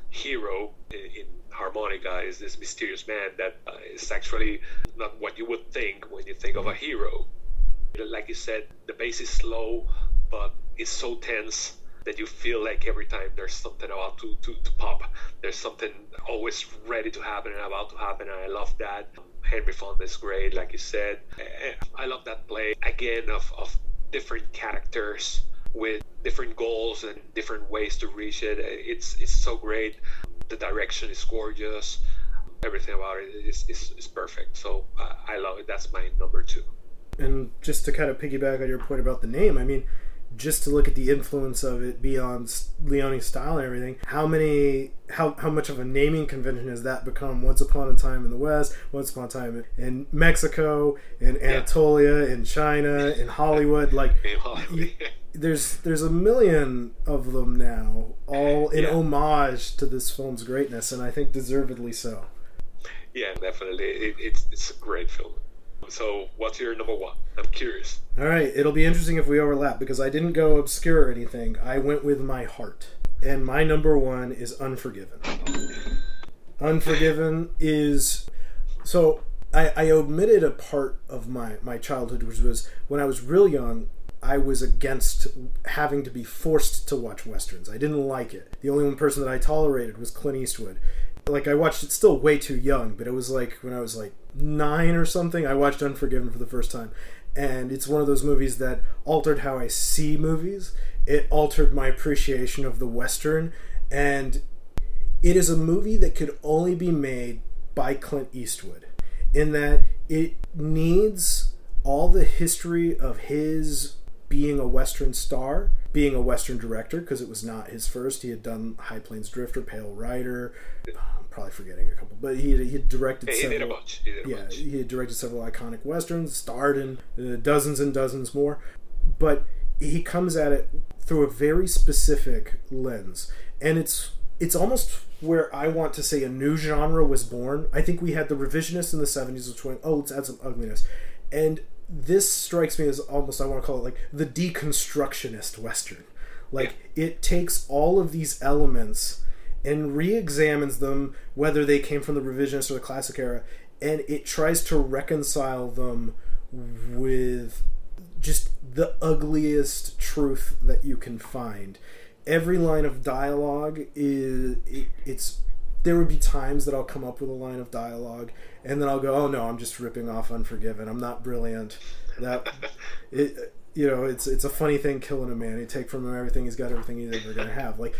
hero in harmonica is this mysterious man that is actually not what you would think when you think of a hero. Like you said, the bass is slow, but it's so tense that you feel like every time there's something about to pop. There's something always ready to happen and about to happen, and I love that. Henry Fonda is great, like you said. I love that play, again, of different characters with different goals and different ways to reach it. It's so great. The direction is gorgeous. Everything about it is perfect. So I love it. That's my number 2. And just to kind of piggyback on your point about the name, I mean, just to look at the influence of it beyond Leone's style and everything, how much of a naming convention has that become? Once Upon a Time in the West, Once Upon a Time in Mexico, in Anatolia, in China, in Hollywood. Like, there's a million of them now, all in homage to this film's greatness, and I think deservedly so. Yeah, definitely. It's a great film. So, what's your number 1? I'm curious. All right, it'll be interesting if we overlap, because I didn't go obscure or anything. I went with my heart. And my number 1 is Unforgiven. Unforgiven is... So, I omitted a part of my childhood, which was when I was real young, I was against having to be forced to watch Westerns. I didn't like it. The only one person that I tolerated was Clint Eastwood. Like, I watched it still way too young, but it was like when I was like 9 or something, I watched Unforgiven for the first time. And it's one of those movies that altered how I see movies. It altered my appreciation of the Western. And it is a movie that could only be made by Clint Eastwood, in that it needs all the history of his being a Western star, being a Western director, because it was not his first. He had done High Plains Drifter, Pale Rider, I'm probably forgetting a couple, but he had directed several. He did a bunch. He had directed several iconic Westerns, starred in dozens and dozens more, but he comes at it through a very specific lens, and it's almost where I want to say a new genre was born. I think we had the revisionists in the 70s which went, let's add some ugliness, and this strikes me as almost, I want to call it like the deconstructionist Western. Like, it takes all of these elements and re-examines them, whether they came from the revisionist or the classic era, and it tries to reconcile them with just the ugliest truth that you can find. Every line of dialogue it's there would be times that I'll come up with a line of dialogue and then I'll go, oh no, I'm just ripping off Unforgiven. I'm not brilliant. It's a funny thing killing a man. You take from him everything he's got, everything he's ever going to have. Like,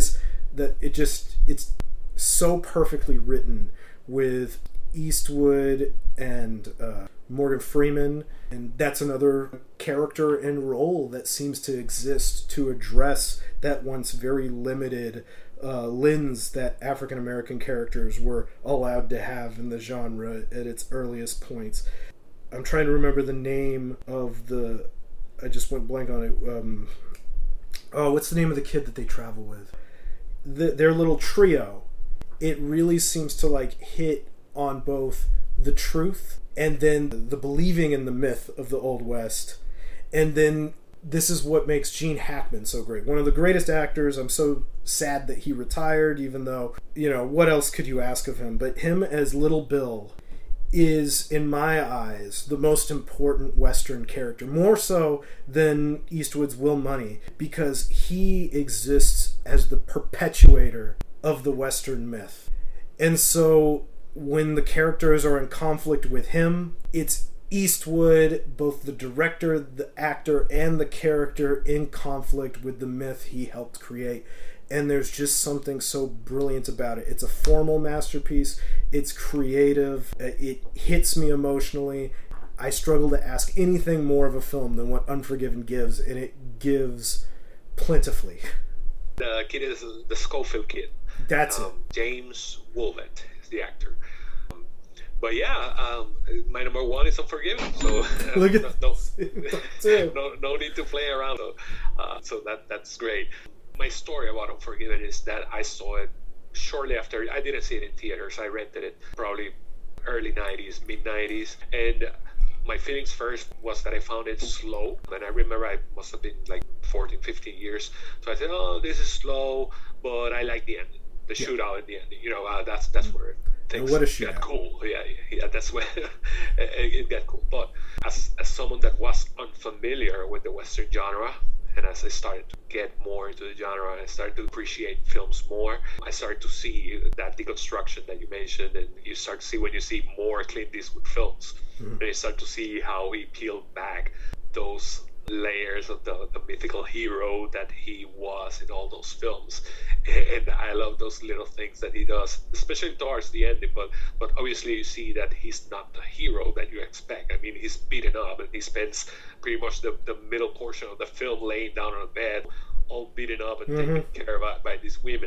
it's so perfectly written with Eastwood and Morgan Freeman, and that's another character and role that seems to exist to address that once very limited lens that African American characters were allowed to have in the genre at its earliest points. I'm trying to remember the name of I just went blank on it. What's the name of the kid that they travel with? Their little trio. It really seems to like hit on both the truth and then the believing in the myth of the Old West. And then this is what makes Gene Hackman so great. One of the greatest actors. I'm so sad that he retired, even though, what else could you ask of him? But him as Little Bill is, in my eyes, the most important Western character. More so than Eastwood's Will Money, because he exists as the perpetuator of the Western myth. And so when the characters are in conflict with him, it's Eastwood, both the director, the actor, and the character, in conflict with the myth he helped create. And there's just something so brilliant about it. It's a formal masterpiece. It's creative. It hits me emotionally. I struggle to ask anything more of a film than what Unforgiven gives, and it gives plentifully. The kid is the Schofield kid. That's it. James Woolvett is the actor. But yeah, my number 1 is Unforgiven. So look at no need to play around. So that's great. My story about Unforgiven is that I saw it shortly after. I didn't see it in theaters. I rented it probably early 90s, mid 90s, and my feelings first was that I found it slow. And I remember I must have been like 14, 15 years. So I said, this is slow, but I like the ending. the shootout in the end. That's where things what a get shootout. cool. Yeah, that's where it got cool. But as someone that was unfamiliar with the Western genre, and as I started to get more into the genre, I started to appreciate films more. I started to see that deconstruction that you mentioned, and you start to see when you see more Clint Eastwood films, and you start to see how he peeled back those layers of the mythical hero that he was in all those films. And I love those little things that he does, especially towards the ending, but obviously you see that he's not the hero that you expect. I mean, he's beaten up, and he spends pretty much the middle portion of the film laying down on a bed, all beaten up and taken care of by these women.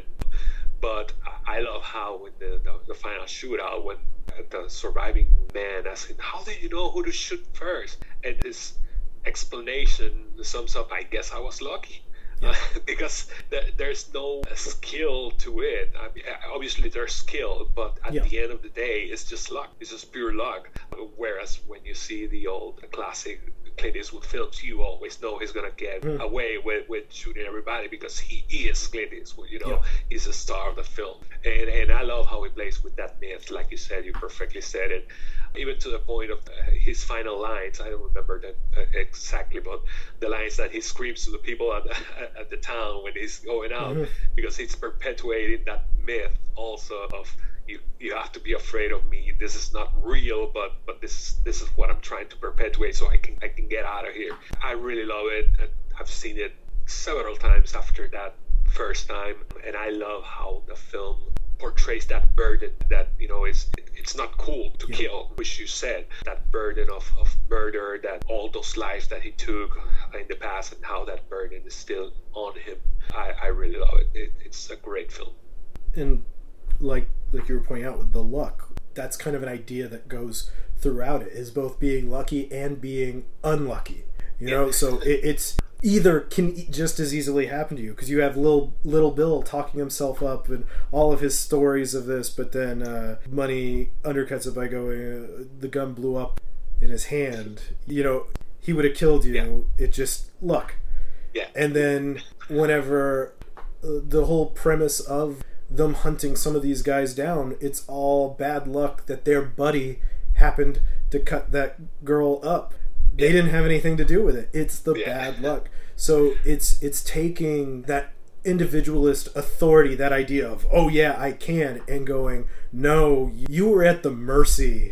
But I love how in the final shootout, when the surviving man asks him, how did you know who to shoot first? And his explanation sums up, I guess I was lucky. Because there's no skill to it. I mean, obviously there's skill, but at the end of the day, it's just luck. It's just pure luck. Whereas when you see the old classic Clint Eastwood films, you always know he's gonna get away with shooting everybody because he is Clint Eastwood. He's a star of the film, and I love how he plays with that myth. Like you said, you perfectly said it. Even to the point of his final lines, I don't remember that exactly, but the lines that he screams to the people at the town when he's going out, because he's perpetuating that myth also of you have to be afraid of me. This is not real, but this is what I'm trying to perpetuate, so I can get out of here. I really love it, and I've seen it several times after that first time, and I love how the film portrays that burden that it's not cool to kill, which you said, that burden of murder, that all those lives that he took in the past, and how that burden is still on him. I really love it. It's a great film. And like you were pointing out with the luck, that's kind of an idea that goes throughout it, is both being lucky and being unlucky. So it's either can just as easily happen to you, because you have little Bill talking himself up and all of his stories of this, but then Money undercuts it by going, the gun blew up in his hand. He would have killed you. It's just luck. Yeah. And then whenever the whole premise of them hunting some of these guys down, it's all bad luck that their buddy happened to cut that girl up. They didn't have anything to do with it. It's the bad luck. So it's taking that individualist authority, that idea of, oh yeah, I can, and going, no, you were at the mercy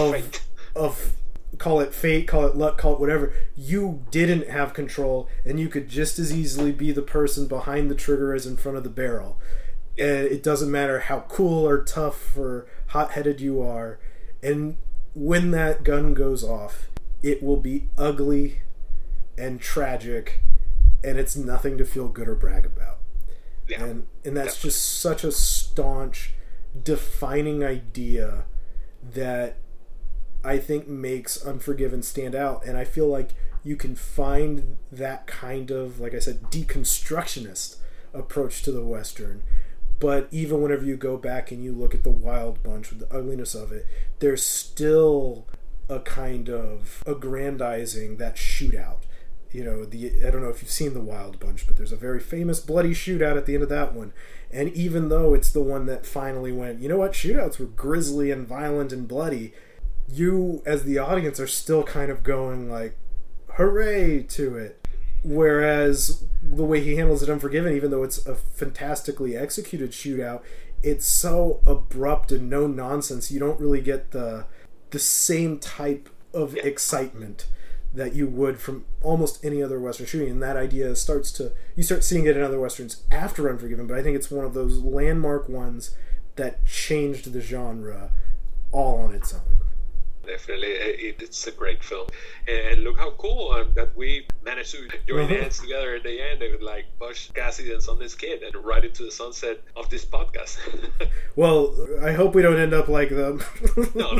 of call it fate, call it luck, call it whatever. You didn't have control, and you could just as easily be the person behind the trigger as in front of the barrel. And it doesn't matter how cool or tough or hot-headed you are. And when that gun goes off, it will be ugly and tragic, and it's nothing to feel good or brag about. Yeah. And that's just such a staunch, defining idea that I think makes Unforgiven stand out. And I feel like you can find that kind of, like I said, deconstructionist approach to the Western. But even whenever you go back and you look at the Wild Bunch with the ugliness of it, there's still a kind of aggrandizing that shootout. I don't know if you've seen the Wild Bunch, but there's a very famous bloody shootout at the end of that one. And even though it's the one that finally went, you know what, shootouts were grisly and violent and bloody, you as the audience are still kind of going like, hooray to it. Whereas the way he handles it Unforgiven, even though it's a fantastically executed shootout, it's so abrupt and no nonsense. You don't really get the same type of excitement that you would from almost any other Western shooting. And that idea you start seeing it in other Westerns after Unforgiven, but I think it's one of those landmark ones that changed the genre all on its own. Definitely, it's a great film, and look how cool that we managed to join hands together at the end and like Butch Cassidy and Sundance Kid and right into the sunset of this podcast. Well, I hope we don't end up like them. No.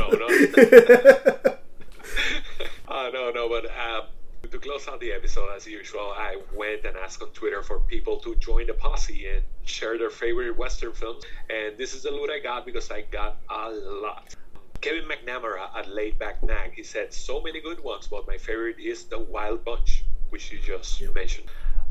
But to close out the episode, as usual, I went and asked on Twitter for people to join the posse and share their favorite Western films, and this is the loot I got because I got a lot. Kevin McNamara at Laid Back Nag, he said, so many good ones, but my favorite is the Wild Bunch, which you just mentioned.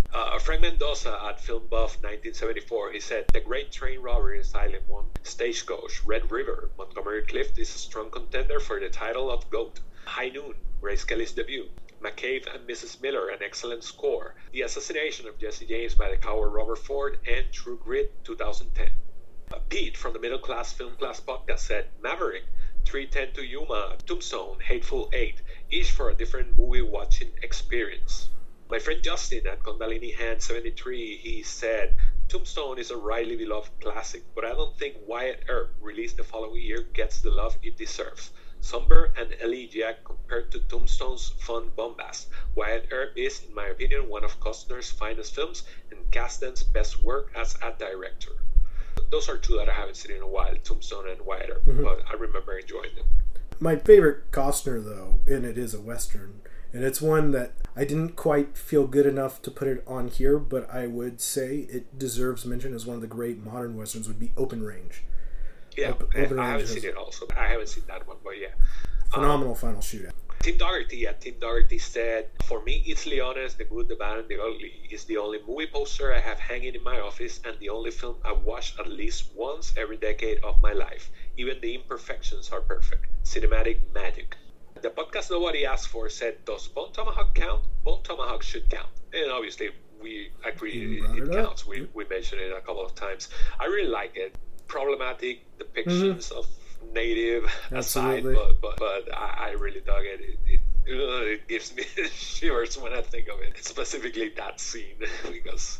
Frank Mendoza at Film Buff 1974, he said, The Great Train Robbery is Silent One, Stagecoach, Red River, Montgomery Clift is a strong contender for the title of GOAT. High Noon, Grace Kelly's debut. McCabe and Mrs. Miller, an excellent score. The Assassination of Jesse James by the coward Robert Ford, and True Grit 2010. Pete from the Middle Class Film Class podcast said, Maverick, 3:10 to Yuma, Tombstone, Hateful Eight, each for a different movie watching experience. My friend Justin at Kundalini Hand 73, he said, Tombstone is a widely beloved classic, but I don't think Wyatt Earp, released the following year, gets the love it deserves. Somber and elegiac compared to Tombstone's fun bombast, Wyatt Earp is, in my opinion, one of Costner's finest films and Kasdan's best work as a director. Those are two that I haven't seen in a while, Tombstone and Wyatt Earp, but I remember enjoying them. My favorite Costner, though, and it is a Western, and it's one that I didn't quite feel good enough to put it on here, but I would say it deserves mention as one of the great modern Westerns, would be Open Range. Yeah, Open I haven't seen it also. I haven't seen that one, but yeah. Phenomenal final shootout. Tim Dougherty at Tim Dougherty said, For me, it's Leones, The Good, The Bad, and The Ugly. It's the only movie poster I have hanging in my office and the only film I watch at least once every decade of my life. Even the imperfections are perfect. Cinematic magic. The podcast nobody asked for said, Does Bone Tomahawk count? Bone Tomahawk should count. And obviously, we agree it counts. We mentioned it a couple of times. I really like it. Problematic depictions of Native aside, but I really dug it. It gives me shivers when I think of it, specifically that scene, because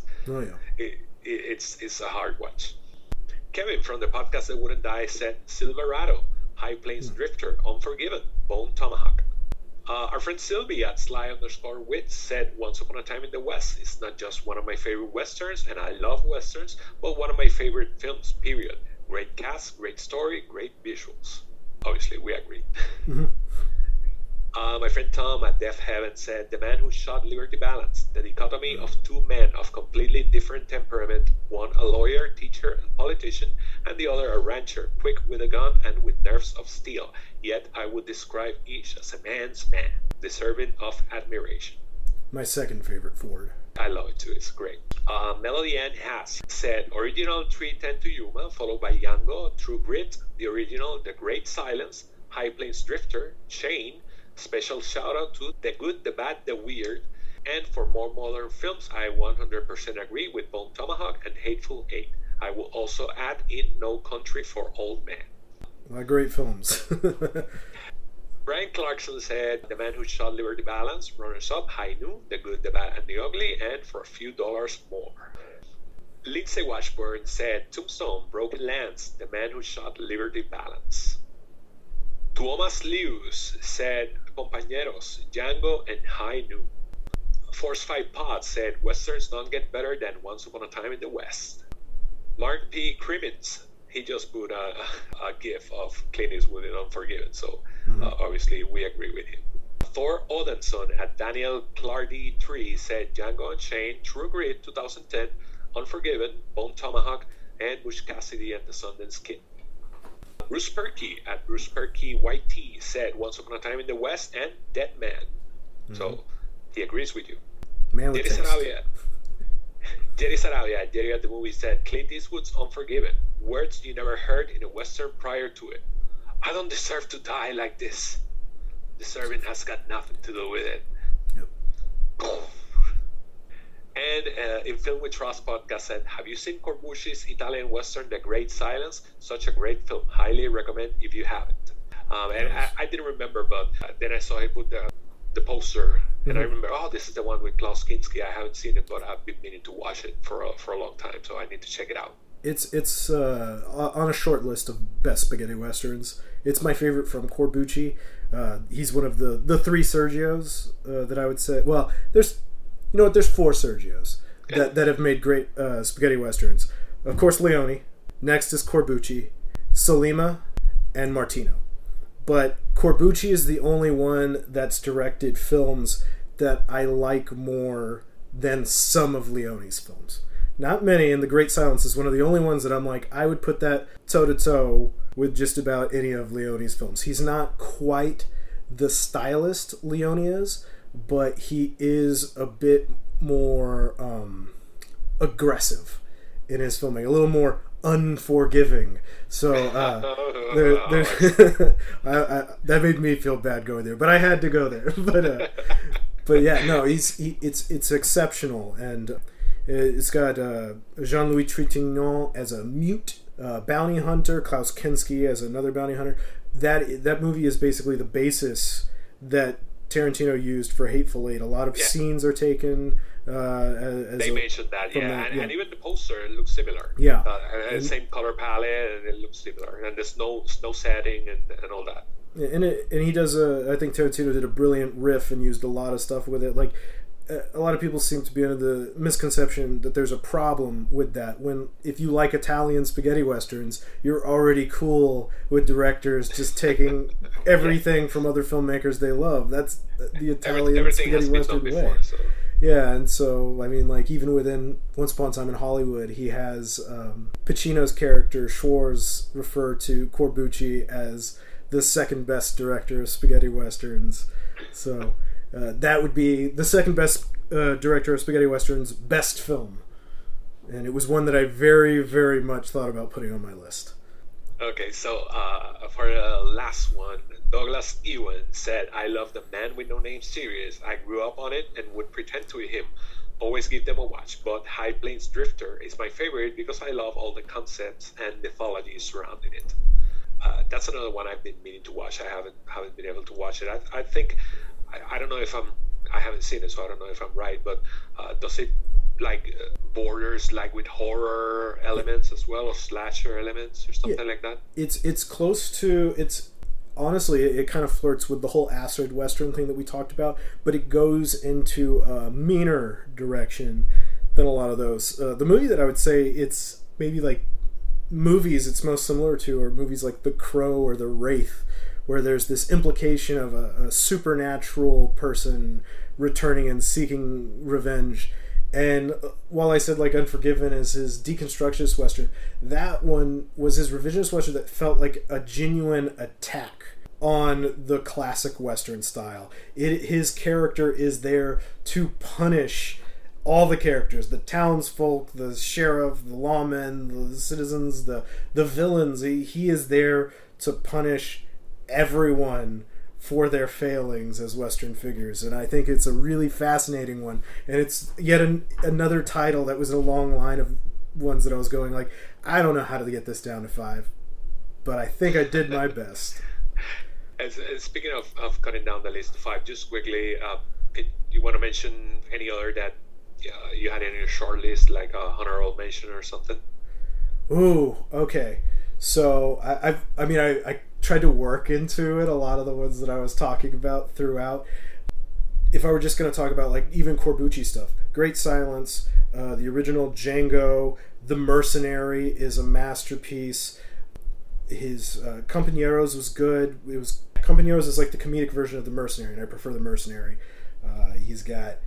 it's a hard watch. Kevin from the podcast That Wouldn't Die said, Silverado, High Plains Drifter, Unforgiven, Bone Tomahawk. Our friend Sylvie at Sly_Wit said, Once Upon a Time in the West is not just one of my favorite Westerns, and I love Westerns, but one of my favorite films, period. Great cast, great story, great visuals. Obviously, we agree. My friend Tom at Deaf Heaven said, The Man Who Shot Liberty Balance, the dichotomy of two men of completely different temperament, one a lawyer, teacher, and politician, and the other a rancher, quick with a gun and with nerves of steel. Yet I would describe each as a man's man, deserving of admiration. My second favorite Ford. I love it too, it's great. Melody Ann Haas said, Original 3:10 to Yuma, followed by Django, True Grit, the original The Great Silence, High Plains Drifter, Chain. Special shout out to The Good, The Bad, The Weird. And for more modern films, I 100% agree with Bone Tomahawk and Hateful Eight. I will also add in No Country for Old Men. Great films. Brian Clarkson said, The Man Who Shot Liberty Balance, runners-up, High Noon, The Good, The Bad, and The Ugly, and for a few dollars more. Lindsay Washburn said, Tombstone, Broken Lands, The Man Who Shot Liberty Balance. Tuomas Lewis said, Compañeros, Django, and High Noon. Force 5 Pod said, Westerns don't get better than Once Upon a Time in the West. Mark P. Crimmins, he just put a gif of Clint Eastwood in Unforgiven, so obviously we agree with him. Thor Odenson at Daniel Clardy 3 said, Django Unchained, True Grit 2010, Unforgiven, Bone Tomahawk, and Butch Cassidy and the Sundance Kid. Bruce Perky at Bruce Perky YT said, Once Upon a Time in the West and Dead Man. So he agrees with you. Jerry Sarabia, Jerry at the movie said, Clint Eastwood's Unforgiven. Words you never heard in a Western prior to it. I don't deserve to die like this. Deserving has got nothing to do with it. Yep. And in Film with Trust podcast said, have you seen Corbucci's Italian Western, The Great Silence? Such a great film. Highly recommend if you haven't. And I didn't remember, but then I saw he put the poster, and I remember, this is the one with Klaus Kinski. I haven't seen it, but I've been meaning to watch it for a long time, so I need to check it out. It's on a short list of best spaghetti westerns. It's my favorite from Corbucci. He's one of the three Sergios that I would say. Well, there's four Sergios that have made great spaghetti westerns. Of course, Leone. Next is Corbucci, Sollima, and Martino. But Corbucci is the only one that's directed films that I like more than some of Leone's films. Not many, and The Great Silence is one of the only ones that I'm like, I would put that toe-to-toe with just about any of Leone's films. He's not quite the stylist Leone is, but he is a bit more aggressive in his filming, a little more unforgiving. So that made me feel bad going there, but I had to go there. But yeah, no, it's exceptional, and it's got Jean-Louis Trintignant as a mute bounty hunter, Klaus Kinski as another bounty hunter. That movie is basically the basis that Tarantino used for Hateful Eight. A lot of scenes are taken. They mentioned that, and even the poster looks similar. Yeah, same color palette, and it looks similar. And there's no setting and all that. Yeah, and he does I think Tarantino did a brilliant riff and used a lot of stuff with it. Like a lot of people seem to be under the misconception that there's a problem with that. When if you like Italian spaghetti westerns, you're already cool with directors just taking everything from other filmmakers they love. That's the Italian spaghetti western way. Before, so. Yeah, and so, I mean, like, even within Once Upon a Time in Hollywood, he has Pacino's character, Schwarz, refer to Corbucci as the second best director of spaghetti westerns. So, that would be the second best director of spaghetti westerns best film. And it was one that I very, very much thought about putting on my list. Okay, so for the last one, Douglas Ewan said, "I love the Man with No Name series. I grew up on it and would pretend to be him. Always give them a watch, but High Plains Drifter is my favorite because I love all the concepts and mythology surrounding it." That's another one I've been meaning to watch. I haven't been able to watch it. I think I don't know if I haven't seen it, so I don't know if I'm right. But does it borders with horror elements as well, or slasher elements or something like that? It's close to honestly, it kind of flirts with the whole acid western thing that we talked about, but it goes into a meaner direction than a lot of those. The movie that I would say it's maybe like movies it's most similar to are movies like The Crow or The Wraith, where there's this implication of a supernatural person returning and seeking revenge. And while I said Unforgiven is his deconstructionist western, that one was his revisionist western that felt like a genuine attack on the classic western style. His character is there to punish all the characters, the townsfolk, the sheriff, the lawmen, the citizens, the villains. He is there to punish everyone for their failings as Western figures, and I think it's a really fascinating one. And it's yet another title that was in a long line of ones that I was going I don't know how to get this down to 5, but I think I did my best. And speaking of cutting down the list to 5, just quickly, you want to mention any other that you had in your short list, like a honorable mention or something? Ooh, okay. So I tried to work into it a lot of the ones that I was talking about throughout. If I were just going to talk about even Corbucci stuff, Great Silence, the original Django, The Mercenary is a masterpiece. His Compañeros was good. Compañeros is like the comedic version of The Mercenary, and I prefer The Mercenary. He's got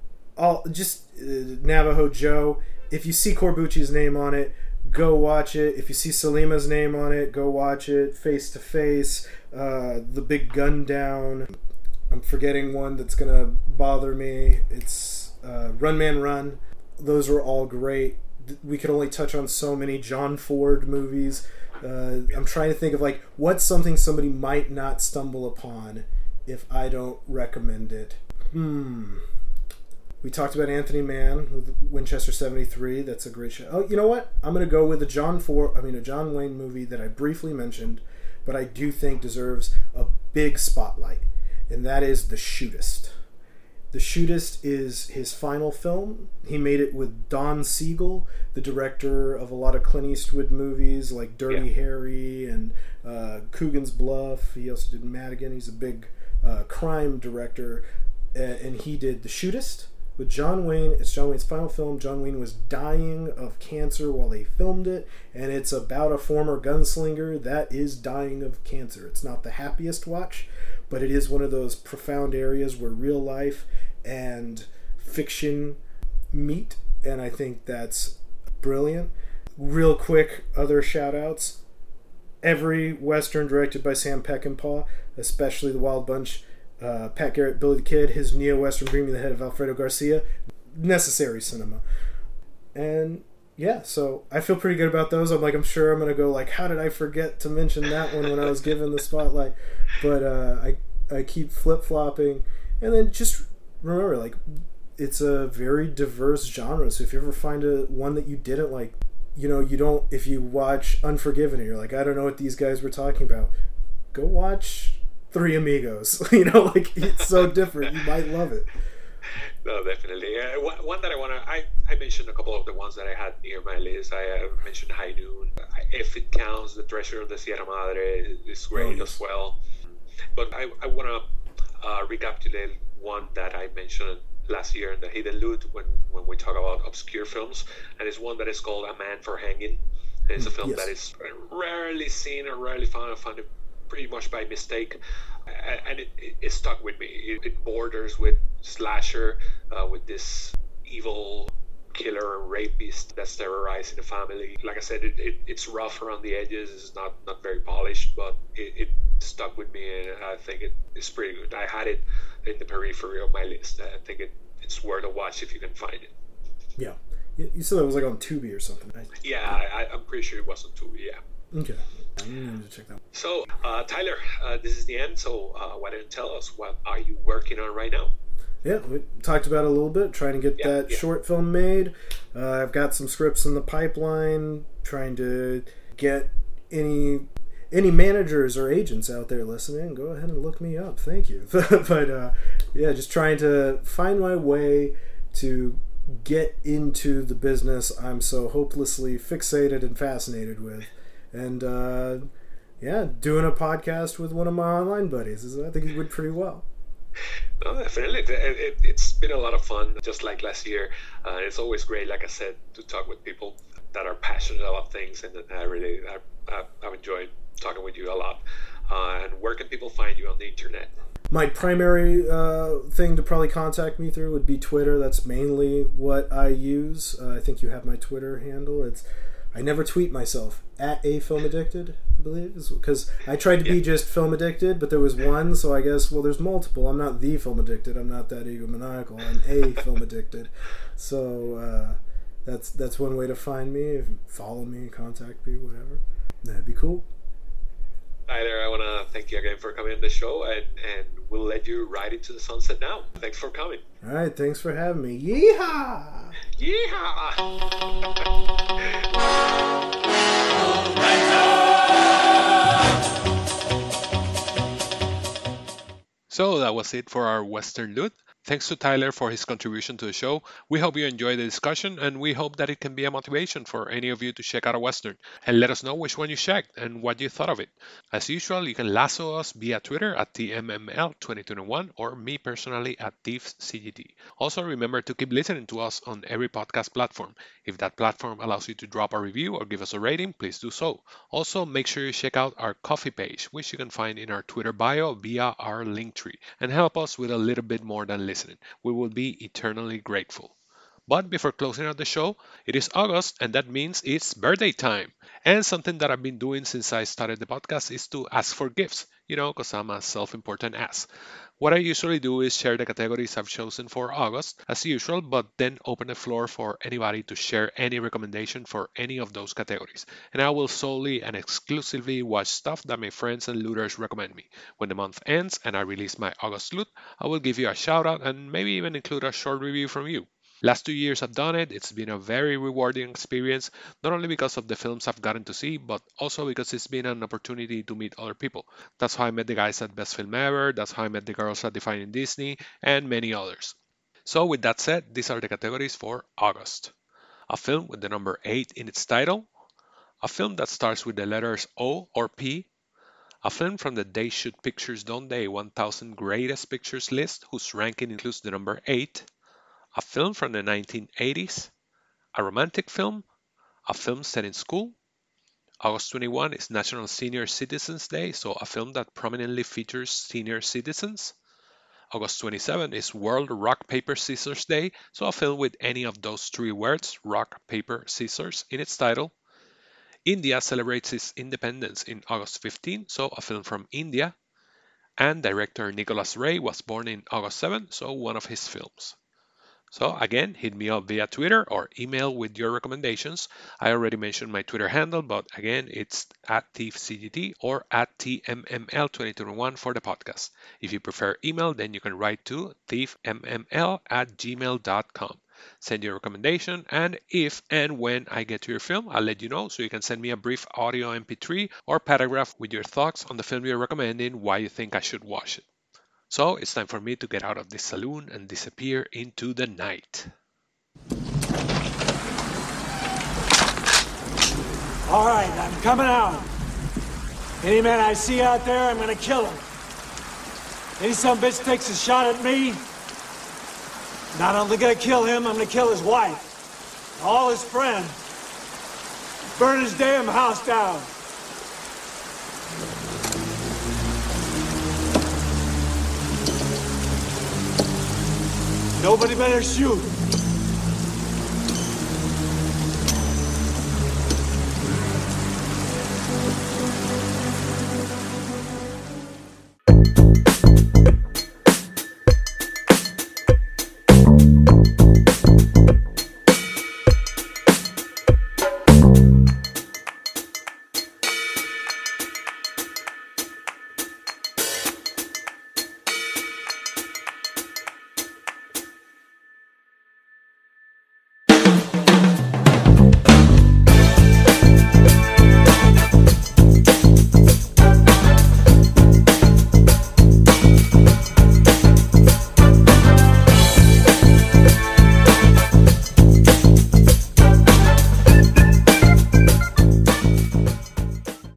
Navajo Joe. If you see Corbucci's name on it, go watch it. If you see Salima's name on it, go watch it. Face to Face, The Big Gun Down. I'm forgetting one that's going to bother me. It's Run Man Run. Those are all great. We could only touch on so many John Ford movies. I'm trying to think of what's something somebody might not stumble upon if I don't recommend it. We talked about Anthony Mann with Winchester 73. That's a great show. Oh, you know what? I'm going to go with a John Wayne movie that I briefly mentioned, but I do think deserves a big spotlight, and that is The Shootist. The Shootist is his final film. He made it with Don Siegel, the director of a lot of Clint Eastwood movies like Dirty Harry and Coogan's Bluff. He also did Madigan. He's a big crime director, and he did The Shootist with John Wayne. It's John Wayne's final film. John Wayne was dying of cancer while they filmed it, and it's about a former gunslinger that is dying of cancer. It's not the happiest watch, but it is one of those profound areas where real life and fiction meet, and I think that's brilliant. Real quick, other shout-outs. Every Western directed by Sam Peckinpah, especially The Wild Bunch, Pat Garrett, Billy the Kid, his neo-Western Bring Me the Head of Alfredo Garcia, necessary cinema. And yeah, so I feel pretty good about those. I'm sure I'm gonna go like, how did I forget to mention that one when I was given the spotlight? But I keep flip flopping, and then just remember, like, it's a very diverse genre. So if you ever find one that you didn't like, you don't. If you watch Unforgiven and you're like, I don't know what these guys were talking about, go watch Three Amigos. Like, it's so different. You might love it. No, definitely. One that I mentioned a couple of the ones that I had near my list. I mentioned High Noon. If it counts, The Treasure of the Sierra Madre is great as well. But I want to recapitulate one that I mentioned last year in the Hidden Loot when we talk about obscure films, and it's one that is called A Man for Hanging. And it's a film that is rarely seen or rarely found. I found it pretty much by mistake, and it stuck with me. It borders with slasher, with this evil killer rapist that's terrorizing the family. Like I said, it's rough around the edges. It's not very polished, but it stuck with me, and I think it's pretty good. I had it in the periphery of my list. I think it's worth a watch if you can find it. Yeah. You said that was like on Tubi or something, right? Yeah, I'm pretty sure it was on Tubi, yeah. Okay. I'm going to check that out. So, Tyler, this is the end. So, why don't you tell us, what are you working on right now? Yeah, we talked about it a little bit, trying to get that short film made. I've got some scripts in the pipeline, trying to get any managers or agents out there listening, go ahead and look me up. Thank you. But, yeah, just trying to find my way to get into the business I'm so hopelessly fixated and fascinated with. And, yeah, doing a podcast with one of my online buddies. I think he would pretty well. No, definitely. It's been a lot of fun, just like last year. It's always great, like I said, to talk with people that are passionate about things, and I've enjoyed talking with you a lot. And where can people find you on the internet? My primary thing to probably contact me through would be Twitter. That's mainly what I use. I think you have my Twitter handle. I never tweet myself. @AFilmAddicted, I believe, because I tried to be just Film Addicted, but there was one, so I guess, well, there's multiple. I'm not the Film Addicted. I'm not that egomaniacal. I'm a Film Addicted. So that's one way to find me. Follow me, contact me, whatever. That'd be cool. Tyler, I want to thank you again for coming on the show, and we'll let you ride into the sunset now. Thanks for coming. All right, thanks for having me. Yeehaw! So that was it for our Western Loot. Thanks to Tyler for his contribution to the show. We hope you enjoyed the discussion, and we hope that it can be a motivation for any of you to check out a Western. And let us know which one you checked and what you thought of it. As usual, you can lasso us via Twitter at TMML2021 or me personally at ThiefsCGT. Also, remember to keep listening to us on every podcast platform. If that platform allows you to drop a review or give us a rating, please do so. Also, make sure you check out our Ko-fi page, which you can find in our Twitter bio via our link tree, and help us with a little bit more than listening. We will be eternally grateful. But before closing out the show, it is August, and that means it's birthday time. And something that I've been doing since I started the podcast is to ask for gifts, because I'm a self-important ass. What I usually do is share the categories I've chosen for August, as usual, but then open the floor for anybody to share any recommendation for any of those categories. And I will solely and exclusively watch stuff that my friends and looters recommend me. When the month ends and I release my August loot, I will give you a shout out and maybe even include a short review from you. Last 2 years I've done it. It's been a very rewarding experience, not only because of the films I've gotten to see, but also because it's been an opportunity to meet other people. That's how I met the guys at Best Film Ever, that's how I met the girls at Defining Disney, and many others. So with that said, these are the categories for August. A film with the number 8 in its title, a film that starts with the letters O or P, a film from the They Shoot Pictures Don't They 1000 Greatest Pictures list, whose ranking includes the number 8, a film from the 1980s, a romantic film, a film set in school. August 21 is National Senior Citizens Day, so a film that prominently features senior citizens. August 27 is World Rock, Paper, Scissors Day, so a film with any of those three words, rock, paper, scissors, in its title. India celebrates its independence in August 15, so a film from India. And director Nicholas Ray was born in August 7, so one of his films. So again, hit me up via Twitter or email with your recommendations. I already mentioned my Twitter handle, but again, it's @ThiefCGT or @TMML2021 for the podcast. If you prefer email, then you can write to thiefmml@gmail.com. Send your recommendation, and if and when I get to your film, I'll let you know, so you can send me a brief audio MP3 or paragraph with your thoughts on the film you're recommending, why you think I should watch it. So it's time for me to get out of this saloon and disappear into the night. All right, I'm coming out. Any man I see out there, I'm gonna kill him. Any some bitch takes a shot at me, not only gonna kill him, I'm gonna kill his wife, all his friends, burn his damn house down. Nobody better shoot.